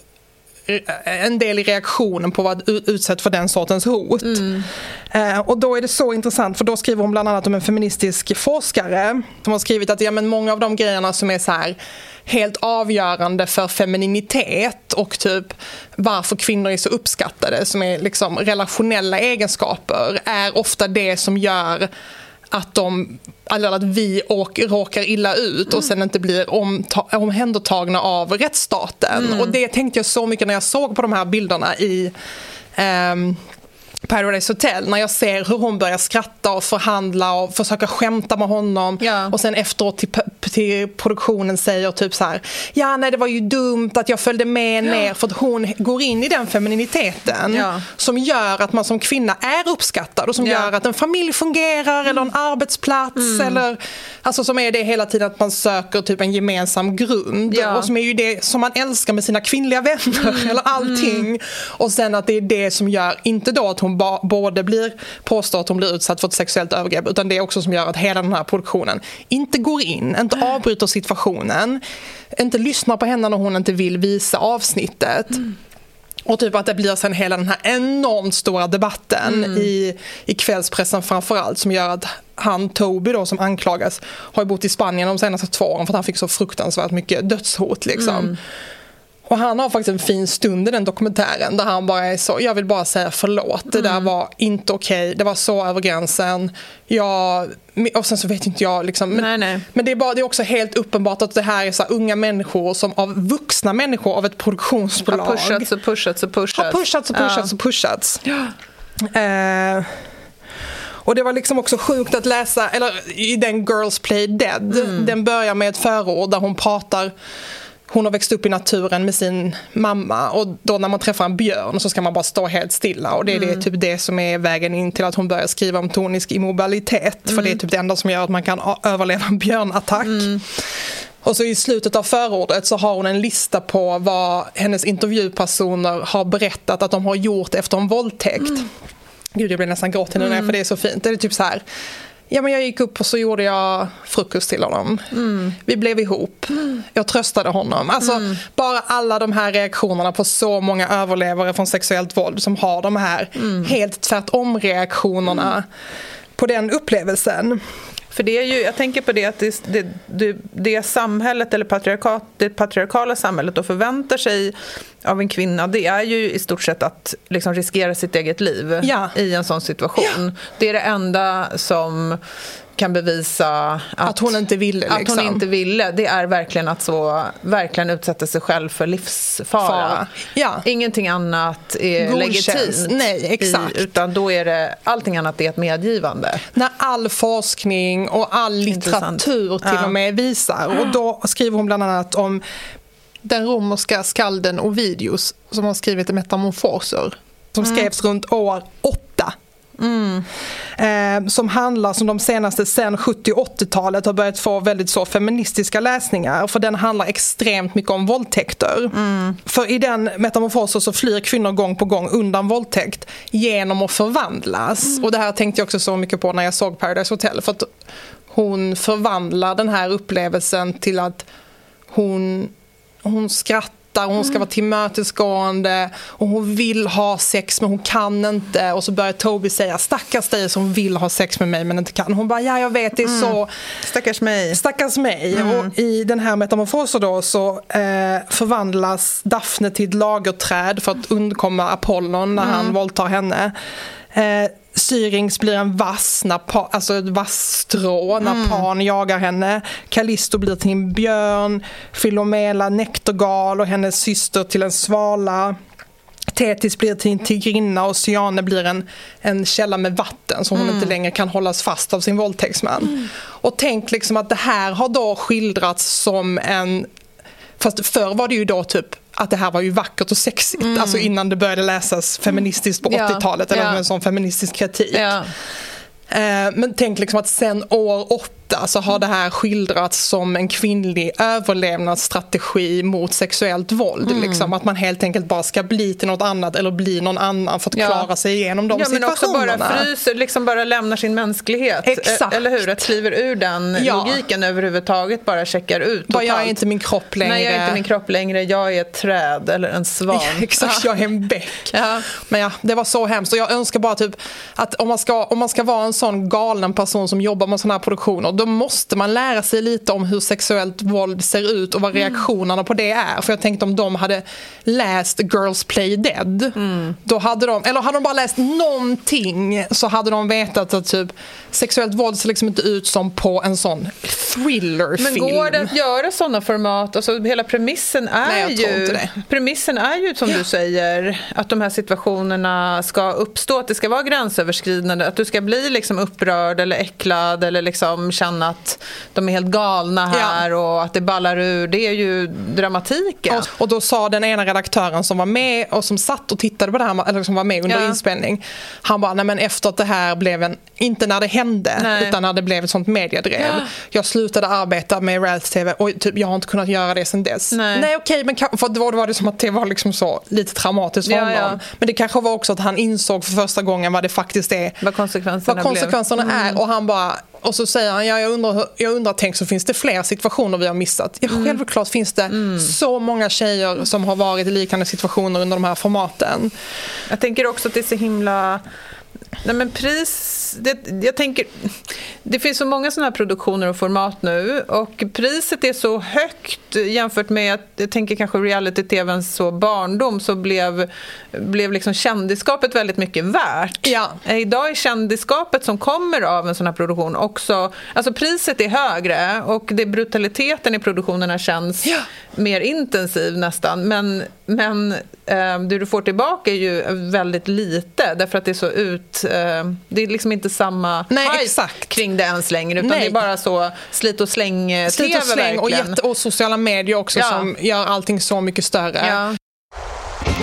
en del i reaktionen på vad utsätt för den sortens hot. Mm. Eh, och då är det så intressant, för då skriver hon bland annat om en feministisk forskare som har skrivit att ja, men många av de grejerna som är så här helt avgörande för femininitet och typ varför kvinnor är så uppskattade, som är liksom relationella egenskaper, är ofta det som gör att de, eller att vi åk, råkar illa ut och sen inte blir omta- omhändertagna av rättsstaten. Mm. Och det tänkte jag så mycket när jag såg på de här bilderna i um, Paradise Hotel, när jag ser hur hon börjar skratta och förhandla och försöka skämta med honom, ja. Och sen efteråt till, till produktionen säger typ så här: ja, nej, det var ju dumt att jag följde med ja. ner, för att hon går in i den femininiteten ja. som gör att man som kvinna är uppskattad och som ja. gör att en familj fungerar mm. eller en arbetsplats mm. eller alltså som är det hela tiden att man söker typ en gemensam grund ja. och som är ju det som man älskar med sina kvinnliga vänner mm. eller allting mm. och sen att det är det som gör, inte då att hon ba- både blir påstår att hon blir utsatt för ett sexuellt övergrepp, utan det är också som gör att hela den här produktionen inte går in, inte avbryter situationen, inte lyssnar på henne när hon inte vill visa avsnittet. Mm. Och typ att det blir sen hela den här enormt stora debatten mm. i, i kvällspressen framförallt, som gör att han, Toby då, som anklagas, har bott i Spanien de senaste två åren för att han fick så fruktansvärt mycket dödshot liksom. Mm. Och han har faktiskt en fin stund i den dokumentären där han bara är så, jag vill bara säga förlåt, det där mm. var inte okej, det var så över gränsen. Jag, och sen så vet inte jag liksom, men, nej, nej. men det är bara, det är också helt uppenbart att det här är så här unga människor som av vuxna människor av ett produktionsbolag har pushats och pushats och pushats. Har pushats och pushats ja. och pushats. Ja. Eh, och det var liksom också sjukt att läsa, eller i den Girls Play Dead, mm. den börjar med ett förord där hon pratar. Hon har växt upp i naturen med sin mamma, och då när man träffar en björn så ska man bara stå helt stilla, och det är mm. det, typ det som är vägen in till att hon börjar skriva om tonisk immobilitet, mm. för det är typ det enda som gör att man kan överleva en björnattack. Mm. Och så i slutet av förordet så har hon en lista på vad hennes intervjupersoner har berättat att de har gjort efter en våldtäkt. Mm. Gud, jag blir nästan gråten nu mm. för det är så fint. Det är typ så här: ja, men jag gick upp och så gjorde jag frukost till honom. Mm. Vi blev ihop. Mm. Jag tröstade honom. Alltså mm. bara alla de här reaktionerna på så många överlevare från sexuellt våld som har de här mm. helt tvärtom reaktionerna mm. på den upplevelsen. För det är ju, jag tänker på det att det, det, det, det samhället eller patriarkat, det patriarkala samhället och förväntar sig av en kvinna, det är ju i stort sett att liksom riskera sitt eget liv ja. i en sån situation. Ja. Det är det enda som kan bevisa att, att hon inte ville. Liksom. Att hon inte ville. Det är verkligen att så verkligen utsätta sig själv för livsfara. Ja. Ingenting annat är legitimt. Nej, exakt. I, utan då är det, allting annat är ett medgivande. När all forskning och all litteratur Intressant. till ja. och med visar. Och då skriver hon bland annat om den romerska skalden Ovidius som har skrivit Metamorfoser. Som mm. skrevs runt år åtta. Mm. Eh, som handlar, som de senaste sen sjuttio- och åttiotalet har börjat få väldigt så feministiska läsningar, för den handlar extremt mycket om våldtäkter. Mm. För i den Metamorfoser så flyr kvinnor gång på gång undan våldtäkt genom att förvandlas. Mm. Och det här tänkte jag också så mycket på när jag såg Paradise Hotel, för att hon förvandlar den här upplevelsen till att hon, hon skrattar, hon ska vara tillmötesgående och hon vill ha sex men hon kan inte, och så börjar Toby säga stackars dig som vill ha sex med mig men inte kan. Hon bara, ja jag vet, det är mm. så stackars mig, stackars mig. Mm. Och i den här Metamorfosen då så eh, förvandlas Daphne till ett lagerträd för att undkomma Apollon när mm. han våldtar henne. eh, Syrinx blir en vass, när pa, alltså ett vassstrå när mm. Pan jagar henne. Callisto blir till en björn. Philomela nektargal och hennes syster till en svala. Thetis blir till en tigrinna och Cyane blir en, en källa med vatten så hon mm. inte längre kan hållas fast av sin våldtäktsman. Mm. Och tänk liksom att det här har då skildrats som en... Fast förr var det ju då typ att det här var ju vackert och sexigt. Mm. Alltså innan det började läsas feministiskt på ja. åttiotalet eller ja. en sån feministisk kritik. Ja. Eh, men tänk liksom att sen år åtta så har det här skildrats som en kvinnlig överlevnadsstrategi mot sexuellt våld. Mm. Liksom, att man helt enkelt bara ska bli till något annat eller bli någon annan för att ja. klara sig igenom de ja, situationerna. Men också bara fryser, liksom bara lämnar sin mänsklighet. Exakt. Eller hur? Att kliver ur den ja. logiken överhuvudtaget, bara checkar ut totalt. Jag är inte min kropp längre. Nej, jag är inte min kropp längre. Jag är ett träd eller en svan. Ja, exakt, ja. jag är en bäck. Ja. Men ja, det var så hemskt. Och jag önskar bara typ att om man ska, om man ska vara en sån galen person som jobbar med såna här produktioner, då måste man lära sig lite om hur sexuellt våld ser ut och vad reaktionerna mm. på det är. För jag tänkte om de hade läst Girls Play Dead, mm. då hade de, eller hade de bara läst någonting, så hade de vetat att typ sexuellt våld ser liksom inte ut som på en sån thrillerfilm. Men går det att göra såna format? Alltså hela premissen är Nej, jag ju tror inte det. Premissen är ju som ja. du säger, att de här situationerna ska uppstå, att det ska vara gränsöverskridande, att du ska bli liksom upprörd eller äcklad eller liksom känna att de är helt galna här ja. och att det ballar ur. Det är ju dramatiken. Och, och då sa den ena redaktören som var med och som satt och tittade på det här, eller som var med under ja. inspelning, han bara, nej men efter att det här blev en, inte när det hände nej. utan när det blev ett sånt mediedrev. Ja. Jag slutade arbeta med reality-tv och typ, jag har inte kunnat göra det sedan dess. Nej, nej okej, men för då var det som att det var liksom så lite traumatiskt för ja, honom. ja. Men det kanske var också att han insåg för första gången vad det faktiskt är. Vad konsekvenserna, vad konsekvenserna blev. är. Mm. Och han bara, och så säger han, ja, jag undrar, jag undrar tänk så finns det fler situationer vi har missat. Ja, mm. självklart finns det mm. så många tjejer som har varit i liknande situationer under de här formaten. Jag tänker också att det är så himla... Nej, men pris, det, jag tänker, det finns så många sådana här produktioner och format nu, och priset är så högt jämfört med att, jag tänker kanske reality-tvns så barndom, så blev, blev liksom kändisskapet väldigt mycket värt. Ja. Idag är kändisskapet som kommer av en sån här produktion också, alltså priset är högre och det, brutaliteten i produktionerna känns ja. mer intensiv nästan, men, men eh, det du får tillbaka är ju väldigt lite, därför att det är så ut, eh, det är liksom inte samma Nej, exakt. kring det ens längre, utan Nej. det är bara så slit och släng tv slit och släng och, jätte, och sociala medier också ja. som gör allting så mycket större. Ja.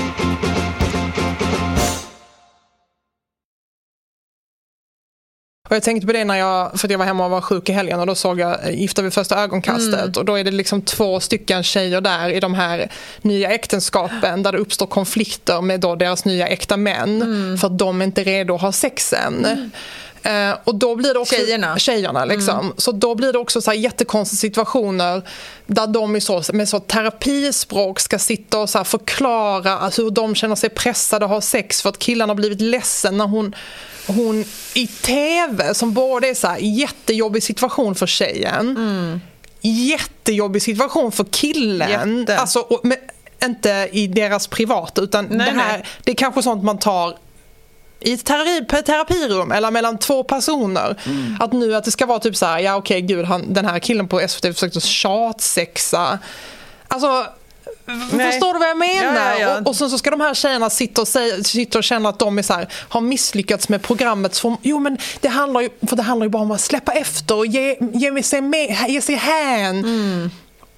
Och Och jag tänkte på det när jag, för att jag var hemma och var sjuk i helgen, och då såg jag Gifta vid första ögonkastet. Mm. Och då är det liksom två stycken tjejer där i de här nya äktenskapen där det uppstår konflikter med då deras nya äkta män. Mm. För att de inte är redo att ha sex än. Mm. Uh, och då blir det också tjejerna, tjejerna liksom. Mm. Så då blir det också så här jättekonstiga situationer där de är så, med så terapispråk ska sitta och så här förklara hur de känner sig pressade att ha sex för att killarna har blivit ledsen när hon, hon i tv, som både är så här jättejobbig situation för tjejen, mm. jättejobbig situation för killen. Jätte. Alltså, och, men, inte i deras privata, utan nej, det här nej. Det är kanske sånt man tar i ett terapi, terapirum eller mellan två personer. Mm. Att nu att det ska vara typ så här, ja okej okay, gud, han, den här killen på S V T försökte tjatsexa. Alltså, nej. Förstår du vad jag menar? Ja, ja, ja. Och, och sen så ska de här tjejerna sitta och, säga, sitta och känna att de är så här, har misslyckats med programmet. Som, jo men det handlar ju, för det handlar ju bara om att släppa efter och ge, ge sig med, ge sig hän. Mm.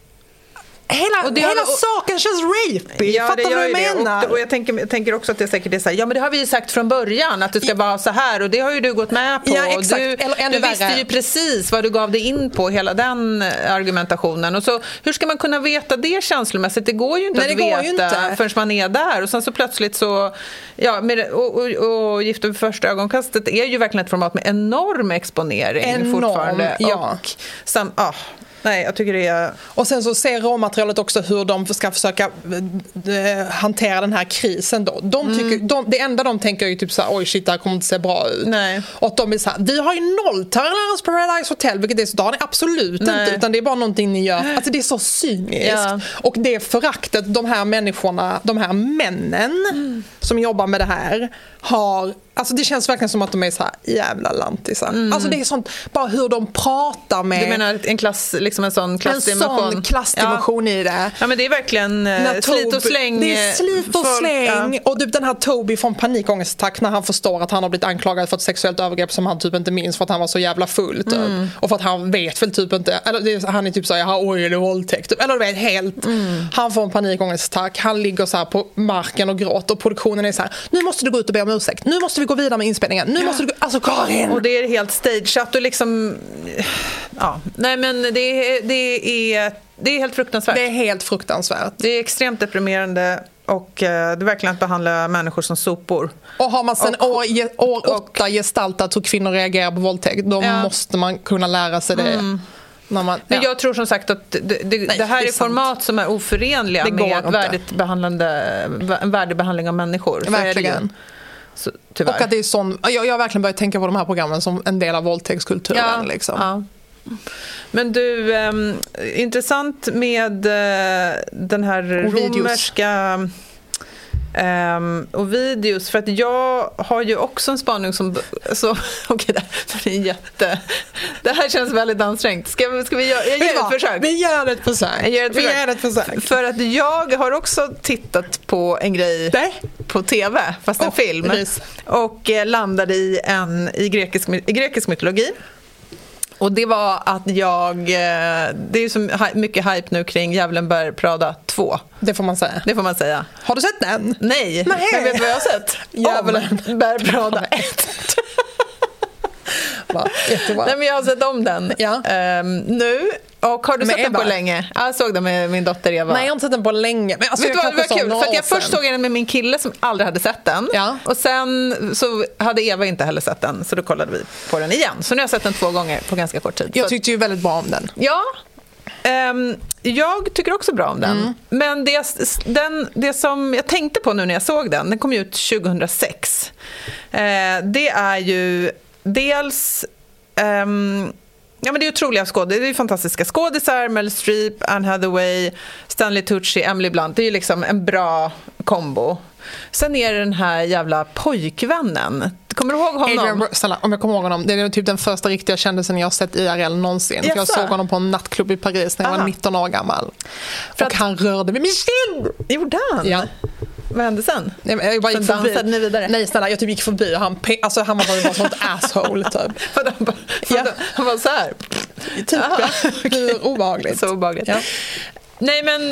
Hela, och det, hela och, saken känns rapey. Ja, fattar du vad jag menar? Och, och jag, tänker, jag tänker också att det säkert är så här, ja men det har vi ju sagt från början att det ska ja. vara så här, och det har ju du gått med på. Ja, exakt. Du, Eller du visste ju precis vad du gav dig in på, hela den argumentationen. Och så, hur ska man kunna veta det känslomässigt? Det går ju inte Nej, att veta inte. förrän man är där. Och sen så plötsligt så, ja, med, och, och, och Gifta vid första ögonkastet är ju verkligen ett format med enorm exponering enorm, fortfarande. Ja. Och sam, ah, Nej, jag tycker det är... Och sen så ser råmaterialet också hur de ska försöka eh, hantera den här krisen då. De tycker, mm. de, det enda de tänker är ju typ så här, oj shit, det här kommer inte se bra ut. Nej. Och att de är så här, vi har ju nolltolerans på Paradise Hotel, vilket det är så, det har ni absolut Nej. inte, utan det är bara någonting ni gör. Alltså det är så cyniskt. Ja. Och det föraktet de här människorna, de här männen mm. som jobbar med det här har... Alltså det känns verkligen som att de är så här jävla lantisar. Mm. Alltså det är sånt, bara hur de pratar med... Du menar en klass, liksom en sån klassdimension? En sån klassdimension ja. i det. Ja, men det är verkligen när slit och släng. Det är slit och folk, släng. Ja. Och typ den här Toby från Panikångestattack, när han förstår att han har blivit anklagad för ett sexuellt övergrepp som han typ inte minns för att han var så jävla full typ. Mm. Och för att han vet väl typ inte, eller det är, han är typ så här, oj, är det våldtäkt? Typ. Eller du vet, helt. Mm. Han får en panikångestattack, han ligger så här på marken och gråter, och produktionen är så här, nu måste du gå ut och be om ursäkt. Nu måste vi gå vidare med inspelningen. Nu ja. måste du gå, alltså Karin. Och det är helt stageat och liksom ja, nej men det är, det är det är helt fruktansvärt. Det är helt fruktansvärt. Det är extremt deprimerande. Och det är verkligen att behandla människor som sopor. Och har man sen och, år, år åtta och, gestaltat hur kvinnor reagerar på våldtäkt, då ja. måste man kunna lära sig det. Mm. När man, ja. Men jag tror som sagt att det, det, Nej, det här det är, är format som är oförenliga det med ett värdigt behandlande, en värdig behandling av människor. Verkligen. Så, och att det är sån, jag, jag har verkligen börjat tänka på de här programmen som en del av våldtäktskulturen. Ja, liksom. Ja. Men du, eh, intressant med eh, den här Ovidius. romerska eh, Ovidius, för att jag har ju också en spaning som så, okej, okay, det är jätte det här känns väldigt ansträngt. Ska, ska vi göra, jag gör ett försök. Vi gör ett försök. Jag gör ett försök. Vi gör ett försök. För att jag har också tittat på en grej Nej. på tv, fast en oh, film ris. och eh, landade i en i grekisk, i grekisk mytologi. Och det var att jag, det är ju så mycket hype nu kring Djävulen bär Prada två. Det får man säga. Det får man säga. Har du sett den? Nej, Nej. Jag vet vad jag har sett. Djävulen bär Prada ett. Va, jättebra. Nej, men jag har sett om den ja. um, nu. Och har du med sett Eva? den på länge? Jag såg den med min dotter Eva. Nej, jag har inte sett den på länge. Men alltså, vet du vad, det var kul? För att jag först såg den med min kille som aldrig hade sett den. Ja. Och sen så hade Eva inte heller sett den. Så då kollade vi på den igen. Så nu har jag sett den två gånger på ganska kort tid. Jag tyckte ju väldigt bra om den. Ja, um, jag tycker också bra om den. Mm. Men det, den, det som jag tänkte på nu när jag såg den, den kom ju ut tjugohundrasex. Uh, det är ju dels... Um, ja, men det är otroliga skådespelare. Det är fantastiska skådisar, Meryl Streep, Anne Hathaway, Stanley Tucci, Emily Blunt. Det är ju liksom en bra kombo. Sen är det den här jävla pojkvännen. Kommer du ihåg honom? Adrian, snälla, om jag kommer ihåg honom. Det är typ den första riktiga kändisen jag har sett I R L någonsin. Yes, för jag såg honom på en nattklubb i Paris när jag Aha. var nitton år gammal. För och att han rörde med min kind. Gjorde han? Ja. Vad hände sen? Nej, jag bara gick förbi. Ni vidare? Nej, snälla, jag typ gick förbi och han, pe- alltså, han var bara sånt asshole typ. För han, bara, ja. han var så här. Typ, ja. Hur obehagligt. Så obehagligt. Ja. Nej, men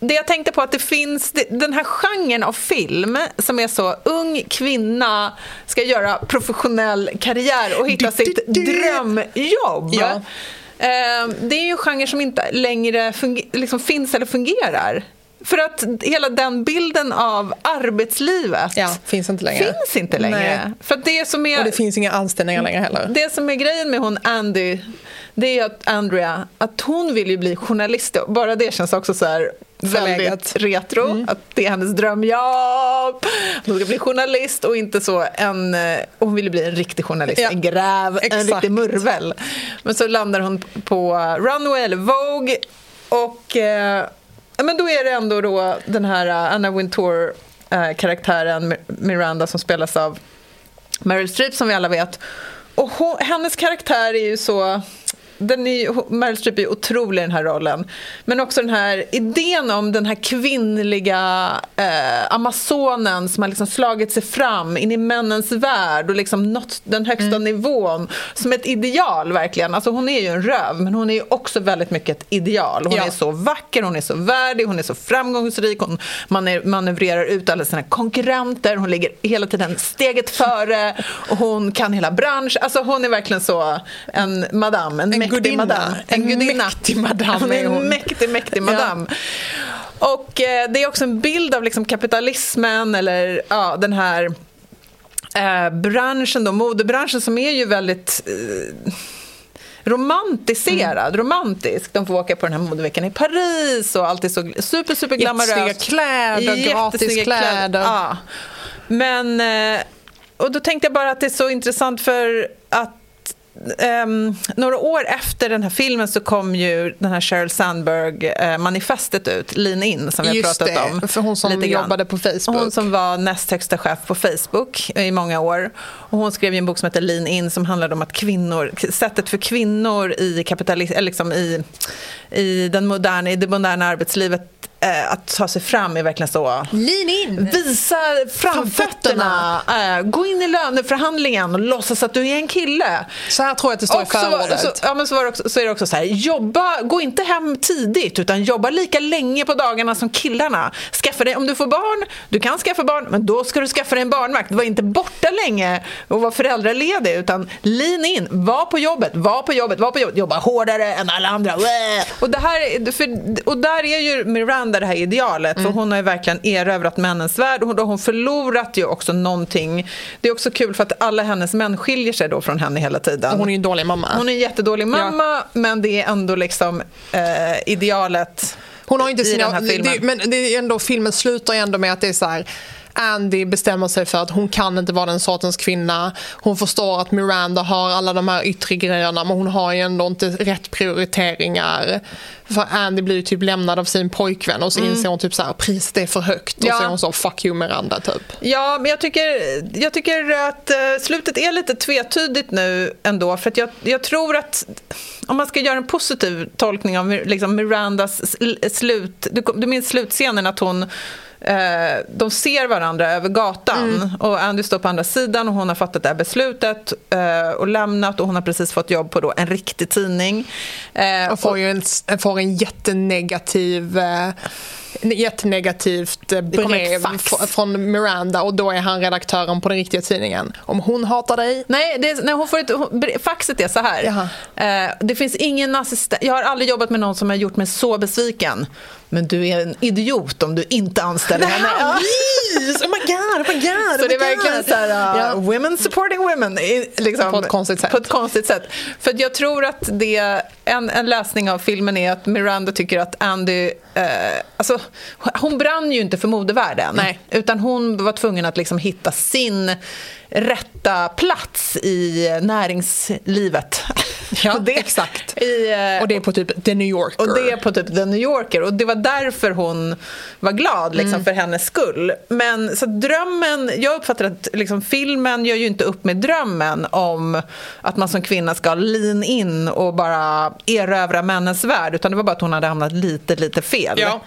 det jag tänkte på att det finns det, den här genren av film som är så ung kvinna ska göra professionell karriär och hitta du, sitt du, du. drömjobb. Ja. Eh, det är ju en genre som inte längre funger- liksom finns eller fungerar. För att hela den bilden av arbetslivet ja, finns inte längre. Finns inte längre. För att det som är, och det finns inga anställningar längre heller. Det som är grejen med hon Andy, det är att Andrea, att hon vill ju bli journalist. Bara det känns också så här väldigt retro. Mm. Att det är hennes drömjobb. Hon ska bli journalist och inte så en... Och hon vill bli en riktig journalist. Ja, en gräv, exakt. En riktig murvel. Men så landar hon på Runway eller Vogue och... Men då är det ändå då den här Anna Wintour-karaktären äh, Miranda som spelas av Meryl Streep som vi alla vet. Och hon, hennes karaktär är ju så... Den är, Meryl Streep är otrolig i den här rollen. Men också den här idén om den här kvinnliga eh, amazonen som har liksom slagit sig fram in i männens värld och liksom nått den högsta mm. nivån som ett ideal verkligen. Alltså hon är ju en röv, men hon är ju också väldigt mycket ett ideal. Hon ja. är så vacker, hon är så värdig, hon är så framgångsrik, hon manövrerar ut alla sina konkurrenter, hon ligger hela tiden steget före och hon kan hela branschen. Alltså hon är verkligen så en madame, en En gudinna. En gudinna. Mäktig madame. Hon är en mäktig, mäktig madame. Ja. Och eh, det är också en bild av liksom kapitalismen eller ja, den här eh, branschen då, modebranschen som är ju väldigt eh, romantiserad, mm. romantisk. De får åka på den här modeveckan i Paris och allt är så super, super glamoröst. Jättesnygga kläder, gratis kläder. Ja. Men, eh, och då tänkte jag bara att det är så intressant för att Um, några år efter den här filmen så kom ju den här Sheryl Sandberg uh, manifestet ut, Lean In, som vi har Just pratat det, om. För hon som jobbade på Facebook. Hon som var näst högsta chef på Facebook i många år. Och hon skrev ju en bok som heter Lean In som handlade om att kvinnor, sättet för kvinnor i kapitalism, eller liksom i, i, den moderna, i det moderna arbetslivet att ta sig fram är verkligen så. Lean in. Visa framfötterna. Äh, gå in i löneförhandlingen och låtsas att du är en kille. Så här tror jag att det står och i förordet. Så, ja, men så, var det också, så är det också så här. Jobba, gå inte hem tidigt utan jobba lika länge på dagarna som killarna. Skaffa dig, om du får barn, du kan skaffa barn, men då ska du skaffa dig en barnvakt. Var inte borta länge och var föräldraledig utan lean in. Var på jobbet, var på jobbet, var på jobbet. Jobba hårdare än alla andra. Och, det här, för, och där är ju Miranda det här idealet, mm. för hon har ju verkligen erövrat männens värld och då har hon förlorat ju också någonting. Det är också kul för att alla hennes män skiljer sig då från henne hela tiden. Och hon är ju en dålig mamma. Hon är en jättedålig mamma, ja. Men det är ändå liksom eh, idealet. Hon har inte i sina, den här filmen. Det, men det är ändå, filmen slutar ju ändå med att det är så här: Andy bestämmer sig för att hon kan inte vara den sortens kvinna. Hon förstår att Miranda har alla de här yttre grejerna, men hon har ju ändå inte rätt prioriteringar. För Andy blir ju typ lämnad av sin pojkvän och så mm. inser hon typ så här, priset är för högt. Och ja. Så är hon så, fuck you Miranda typ. Ja, men jag tycker, jag tycker att uh, slutet är lite tvetydigt nu ändå. För att jag, jag tror att om man ska göra en positiv tolkning av liksom Mirandas slut. Du, du minns slutscenen att hon de ser varandra över gatan mm. och Andy står på andra sidan och hon har fattat det här beslutet och lämnat och hon har precis fått jobb på då en riktig tidning. Och får ju en, får en jättenegativ jättenegativt brev från Miranda och då är han redaktören på den riktiga tidningen. Om hon hatar dig? Nej, det, nej hon får ett, hon, faxet är så här. Eh, det finns ingen assistent. Jag har aldrig jobbat med någon som har gjort mig så besviken. Men du är en idiot om du inte anställer henne. Ja. Oh my god, oh my god. Så oh det är verkligen så här, uh, ja. women supporting women liksom, på ett konstigt sätt. På ett konstigt sätt. För jag tror att det en, en läsning av filmen är att Miranda tycker att Andy eh, alltså, hon brann ju inte för modevärlden. Nej. Utan hon var tvungen att liksom hitta sin rätta plats i näringslivet. Ja, och det, exakt. I, och det är på typ The New Yorker. Och det är på typ The New Yorker. Och det var därför hon var glad liksom, mm. för hennes skull. Men så drömmen, jag uppfattar att liksom, filmen gör ju inte upp med drömmen om att man som kvinna ska lean in och bara erövra männens värld. Utan det var bara att hon hade hamnat lite, lite fel. Ja.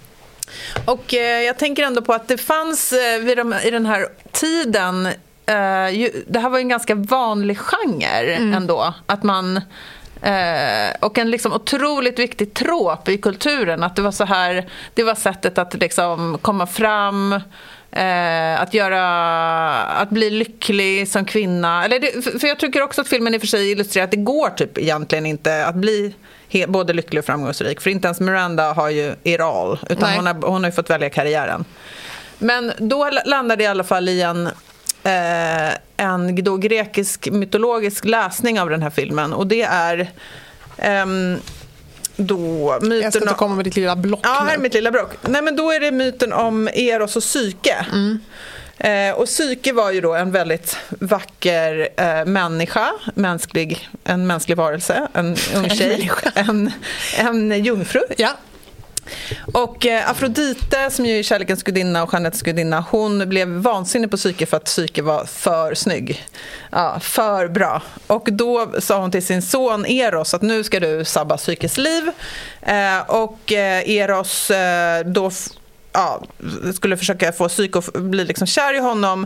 Och eh, jag tänker ändå på att det fanns eh, vid de, i den här tiden Uh, ju, det här var en ganska vanlig genre mm. ändå. Att man Eh, och en liksom otroligt viktig tråp i kulturen, att det var så här, det var sättet att liksom komma fram, eh, att göra, att bli lycklig som kvinna. Eller det, för jag tycker också att filmen i och för sig illustrerar att det går typ egentligen inte att bli he, både lycklig och framgångsrik, för inte ens Miranda har ju it all, utan hon har, hon har ju fått välja karriären. Men då landar det i alla fall i en Eh, en då grekisk mytologisk läsning av den här filmen, och det är ehm, då myten. Jag ska inte komma med ditt lilla block. Ja, här är mitt lilla block. Nej, men då är det myten om Eros och Psyke. Mm. Eh, och Psyke var ju då en väldigt vacker eh, människa, mänsklig, en mänsklig varelse, en ung tjej, en, en jungfru. Ja. Och eh, Afrodite, som ju är kärlekens gudinna och skönhetens gudinna, hon blev vansinnig på Psyke för att Psyke var för snygg. Ja, för bra. Och då sa hon till sin son Eros att nu ska du sabba Psykes liv. Eh, och eh, Eros eh, då f- ja, skulle försöka få Psyke att bli liksom kär i honom.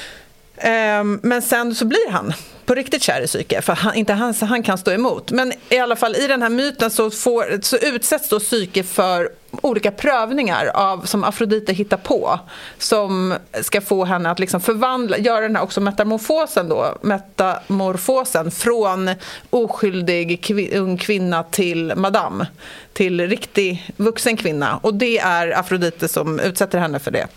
Um, men sen så blir han på riktigt kär i Psyke, för han, inte han, så han kan stå emot. Men i alla fall i den här myten så, får, så utsätts då Psyke för olika prövningar av, som Afrodite hittar på, som ska få henne att liksom förvandla, göra den här också metamorfosen då, metamorfosen från oskyldig kv, ung kvinna till madame, till riktig vuxen kvinna. Och det är Afrodite som utsätter henne för det.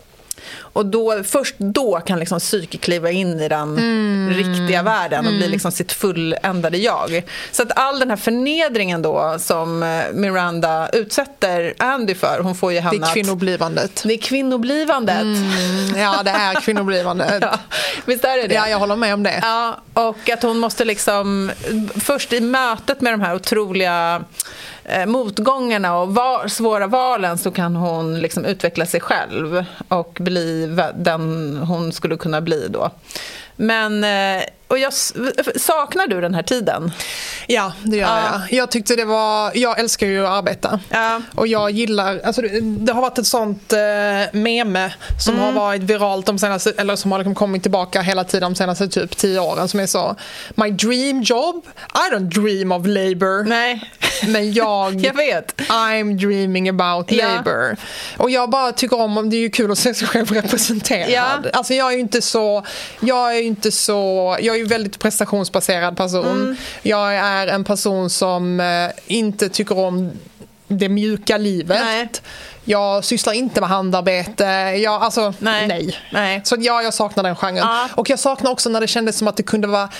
Och då, först då kan liksom Psyke kliva in i den mm. riktiga världen och mm. bli liksom sitt fulländade jag. Så att all den här förnedringen då som Miranda utsätter Andy för, hon får ju henne. Det är kvinnoblivandet. Det är kvinnoblivandet. Mm. Ja, det är kvinnoblivandet. Ja, visst är det det? Ja, jag håller med om det. Ja, och att hon måste liksom först i mötet med de här otroliga motgångarna och var, svåra valen, så kan hon liksom utveckla sig själv och bli den hon skulle kunna bli då. Men och jag saknar du den här tiden? Ja, det gör ja. jag. Jag tyckte det var, jag älskar ju att arbeta. Ja. Och jag gillar, alltså det, det har varit ett sånt eh, meme som mm. har varit viralt de senaste, eller som har liksom kommit tillbaka hela tiden de senaste typ tio åren, som är så: my dream job, I don't dream of labor. Nej. Men jag, jag vet. I'm dreaming about ja. labor. Och jag bara tycker om, det är ju kul att se sig själv representerad. Ja. Alltså jag är ju inte så, jag är ju inte så, jag är ju väldigt prestationsbaserad person. Mm. Jag är en person som eh, inte tycker om det mjuka livet. Nej. Jag sysslar inte med handarbete. Jag, alltså, nej. nej. nej. Så ja, jag saknar den genren. Ja. Och jag saknar också när det kändes som att det kunde vara...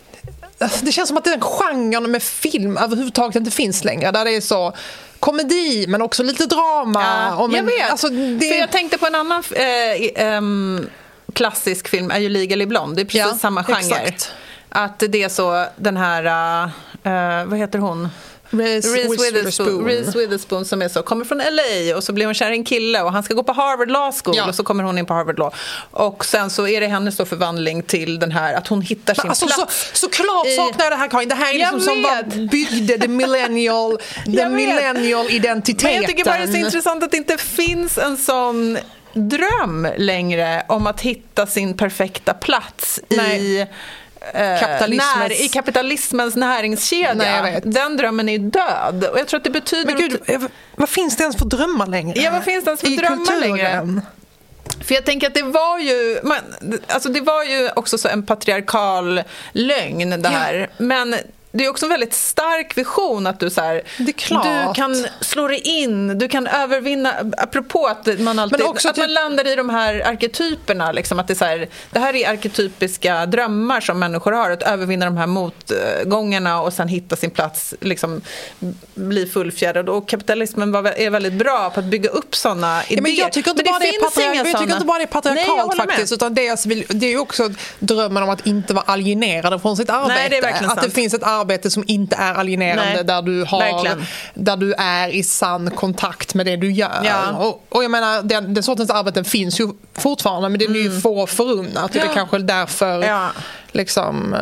Det känns som att den genren med film överhuvudtaget inte finns längre. Där det är så komedi, men också lite drama. Ja, och men, jag vet. Alltså, det... För jag tänkte på en annan eh, um, klassisk film, är ju Legally Blonde. Det är precis ja, samma genre. Exakt. Att det är så, den här... Uh, vad heter hon? Reese, Reese, Witherspoon. Witherspoon. Reese Witherspoon, som är så, kommer från L A och så blir hon kär i en kille och han ska gå på Harvard Law School ja. och så kommer hon in på Harvard Law. Och sen så är det hennes så förvandling till den här, att hon hittar sin alltså, plats. Så, så klart i... saknar jag det här, Karin. Det här är liksom som bara byggde the millennial, the millennial identiteten. Men jag tycker bara det är så intressant att det inte finns en sån dröm längre om att hitta sin perfekta plats. Nej. i... Kapitalismens... När, i kapitalismens näringskedja. Nej, jag vet. Den drömmen är död. Och jag tror att det betyder... Men gud, att... vad finns det ens för drömmar längre? Ja, vad finns det ens för I drömmar kulturen? längre? För jag tänker att det var ju... Man, alltså det var ju också så en patriarkal lögn det här. Ja. Men... Det är också en väldigt stark vision att du så här, du kan slå dig in, du kan övervinna, apropå att man alltid Men också att typ... man landar i de här arketyperna liksom, att det är så här, det här är arketypiska drömmar som människor har, att övervinna de här motgångarna och sen hitta sin plats, liksom bli fullfjädrad, och kapitalismen var, är väldigt bra på att bygga upp såna idéer. Ja, men jag tycker inte bara det, det, patri- jag tycker inte bara det är patriarkalt faktiskt, med. utan det är, det är också drömmen om att inte vara alienerad från sitt arbete. Nej, det är verkligen att sant. Det finns ett arbete som inte är alienerande. Nej, där du har där du är i sann kontakt med det du gör. Ja. Och, och jag menar, den, den sortens arbeten finns ju fortfarande, men det är mm. ju få förunnat. Ja. Det är kanske därför ja. liksom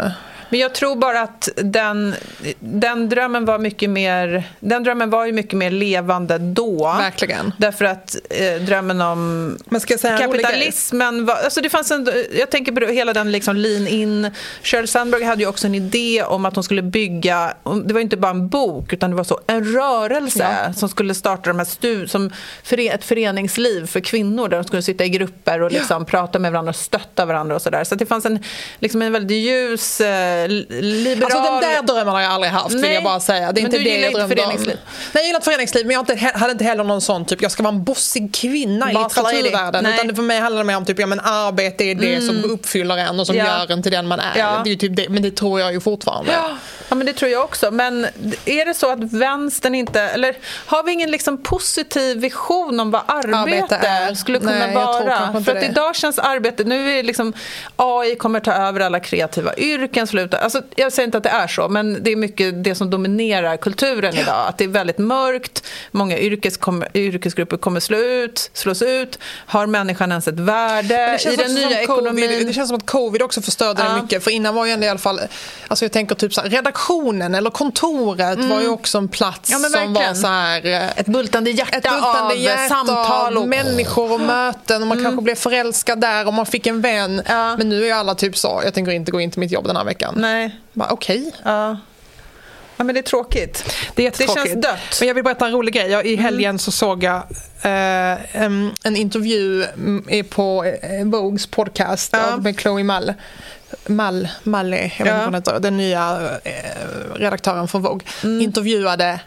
Men jag tror bara att den, den drömmen var mycket mer den drömmen var ju mycket mer levande då. Verkligen. Därför att eh, drömmen om Men ska jag säga kapitalismen var, alltså det fanns en, jag tänker på hela den liksom lean in. Sheryl Sandberg hade ju också en idé om att hon skulle bygga, det var inte bara en bok utan det var så en rörelse ja. som skulle starta de här stu, som ett föreningsliv för kvinnor där de skulle sitta i grupper och liksom ja. prata med varandra och stötta varandra och sådär. Så att det fanns en, liksom en väldigt ljus eh, liberal... Alltså den där drömmen har jag aldrig haft. Nej. Vill jag bara säga. Det är men inte du det gillar jag inte föreningsliv? Om. Nej, jag gillar inte föreningsliv, men jag inte, hade inte heller någon sån typ, jag ska vara en bossig kvinna i litteraturvärlden. Utan för mig handlar det mer om typ, ja men arbete är det mm. som uppfyller en och som ja. gör en till den man är. Ja. Det är ju typ det, men det tror jag ju fortfarande. Ja. ja, men det tror jag också. Men är det så att vänstern inte, eller har vi ingen liksom positiv vision om vad arbete, arbete är. skulle kunna Nej, vara? För att det. idag känns arbete, nu är liksom A I kommer ta över alla kreativa yrken, sluta. Alltså, jag säger inte att det är så, men det är mycket det som dominerar kulturen ja. idag. Att det är väldigt mörkt, många yrkes kommer, yrkesgrupper kommer slå ut, slås ut. Har människan ens ett värde i den nya ekonomin? COVID, det känns som att covid också förstörde ja. det mycket. För innan var ju ändå i alla fall, alltså jag tänker typ så här, redaktionen eller kontoret mm. var ju också en plats ja, som var så här, ett bultande hjärta, ett bultande av hjärta samtal och människor och möten och man mm. kanske blev förälskad där och man fick en vän. Ja. Men nu är alla typ så, jag tänker inte gå in till mitt jobb den här veckan. Nej. Okej. Okay. Ja. Ja, men det är tråkigt. Det, är det känns dött. Men jag vill berätta en rolig grej. Jag, I helgen mm. så såg jag eh, en, en intervju på eh, Vogues podcast ja. med Chloe Mall. Mall, Malle, jag vet inte vad hon heter, den nya eh, redaktören för Vogue, mm. intervjuade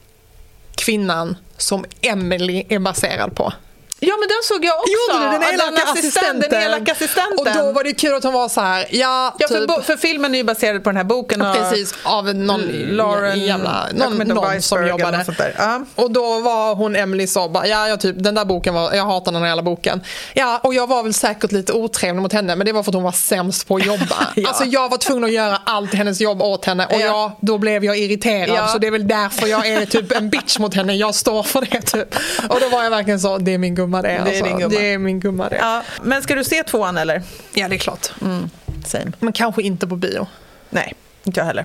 kvinnan som Emily är baserad på. Ja, men den såg jag också. Jo, den elaka assistenten. Den elaka assistenten. Och då var det kul att hon var så här. Ja, ja typ. för, för filmen är ju baserad på den här boken. Och precis, av någon Lauren, jävla, någon, någon som jobbade. Ja. Och då var hon, Emily, sa bara, ja, jag, typ, den där boken var, jag hatar den här jävla boken. Ja, och jag var väl säkert lite otrevlig mot henne, men det var för att hon var sämst på att jobba. ja. Alltså jag var tvungen att göra allt hennes jobb åt henne. Och ja. jag, då blev jag irriterad. Ja. Så det är väl därför jag är typ en bitch mot henne. Jag står för det typ. Och då var jag verkligen så, det är min gumma det. det alltså. är din gumma. Det är min gumma det. Ja. Men ska du se tvåan eller? Ja, det är klart. Mm. Same. Men kanske inte på bio. Nej, inte jag heller.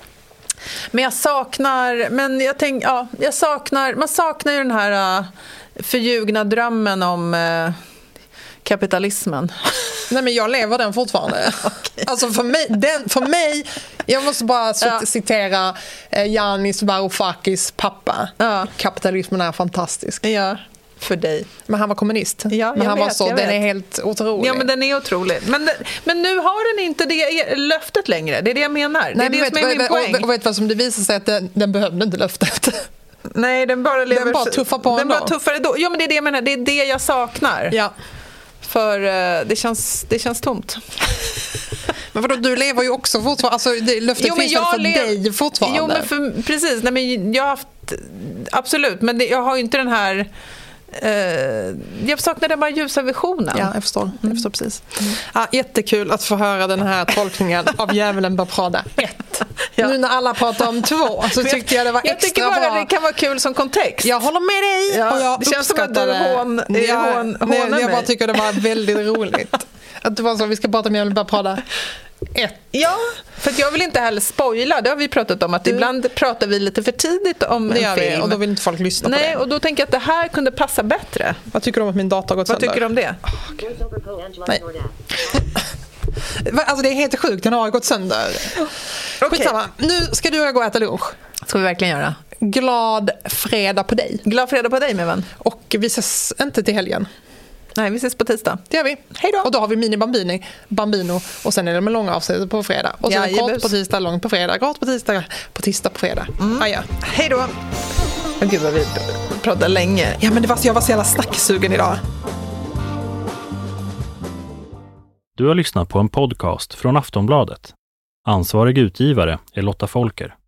Men jag saknar, men jag tänk, ja, jag saknar, man saknar ju den här uh, förljugna drömmen om uh, kapitalismen. Nej, men jag lever den fortfarande. okay. Alltså för mig, den, för mig, jag måste bara ja. citera uh, Yanis Varoufakis pappa. Ja. Kapitalismen är fantastisk. Ja. För dig. Men han var kommunist. Ja, men han vet, var så, den vet. är helt otrolig. Ja, men den är otrolig. Men, men nu har den inte det löftet längre. Det är det jag menar. Nej, det är det vet, som är min vet, poäng. Och, och vet vad som det visar sig att den, den behövde inte löftet. Nej, den bara lever... Den bara tuffar på Den ändå. bara tuffar då. Ja, men det är det jag menar. Det är det jag saknar. Ja. För uh, det, känns, det känns tomt. Men vadå, du lever ju också fortfarande. Alltså, det, löftet jo, finns väl för lev... dig fortfarande? Jo, men för, precis. Nej, men jag har haft... Absolut, men det, jag har ju inte den här... Uh, jag saknar den bara ljusa visionen. Ja, jag förstår, jag förstår precis. Mm. Ah, jättekul att få höra den här tolkningen av Djävulen bör prada ett. Ja. Nu när alla pratar om två så tyckte jag det var jag extra tycker bara bra. Det kan vara kul som kontext. Jag håller med dig. Ja, och jag det känns som att du hån, ja, hån, nej, hånar jag bara mig. tycker det var väldigt roligt. Att det var så, vi ska prata om Djävulen bör prada ett. Ja, för att jag vill inte heller spoila. Det har vi pratat om att mm. ibland pratar vi lite för tidigt om det en film. Vi, och då vill inte folk lyssna Nej, på det. Och då tänker jag att det här kunde passa bättre. Vad tycker du om att min dator har gått Vad sönder? tycker du om det? Oh, nej. Alltså det är helt sjukt, den har gått sönder. Okay. Skitsamma, nu ska du och jag gå och äta lunch. Ska vi verkligen göra? Glad fredag på dig. Glad fredag på dig, min vän. Och vi ses inte till helgen. Nej, vi ses på tisdag. Det gör vi. Hej då. Och då har vi mini bambini, bambino och sen är det med långa avsnitt på fredag. Och sen ja, kort på tisdag, lång på fredag, kort på tisdag, på tisdag på fredag. Mm. Ah, ja. Hej då. Oh, gud vad vi pratar länge. Ja, men det var så jag var så jävla snacksugen idag. Du har lyssnat på en podcast från Aftonbladet. Ansvarig utgivare är Lotta Folker.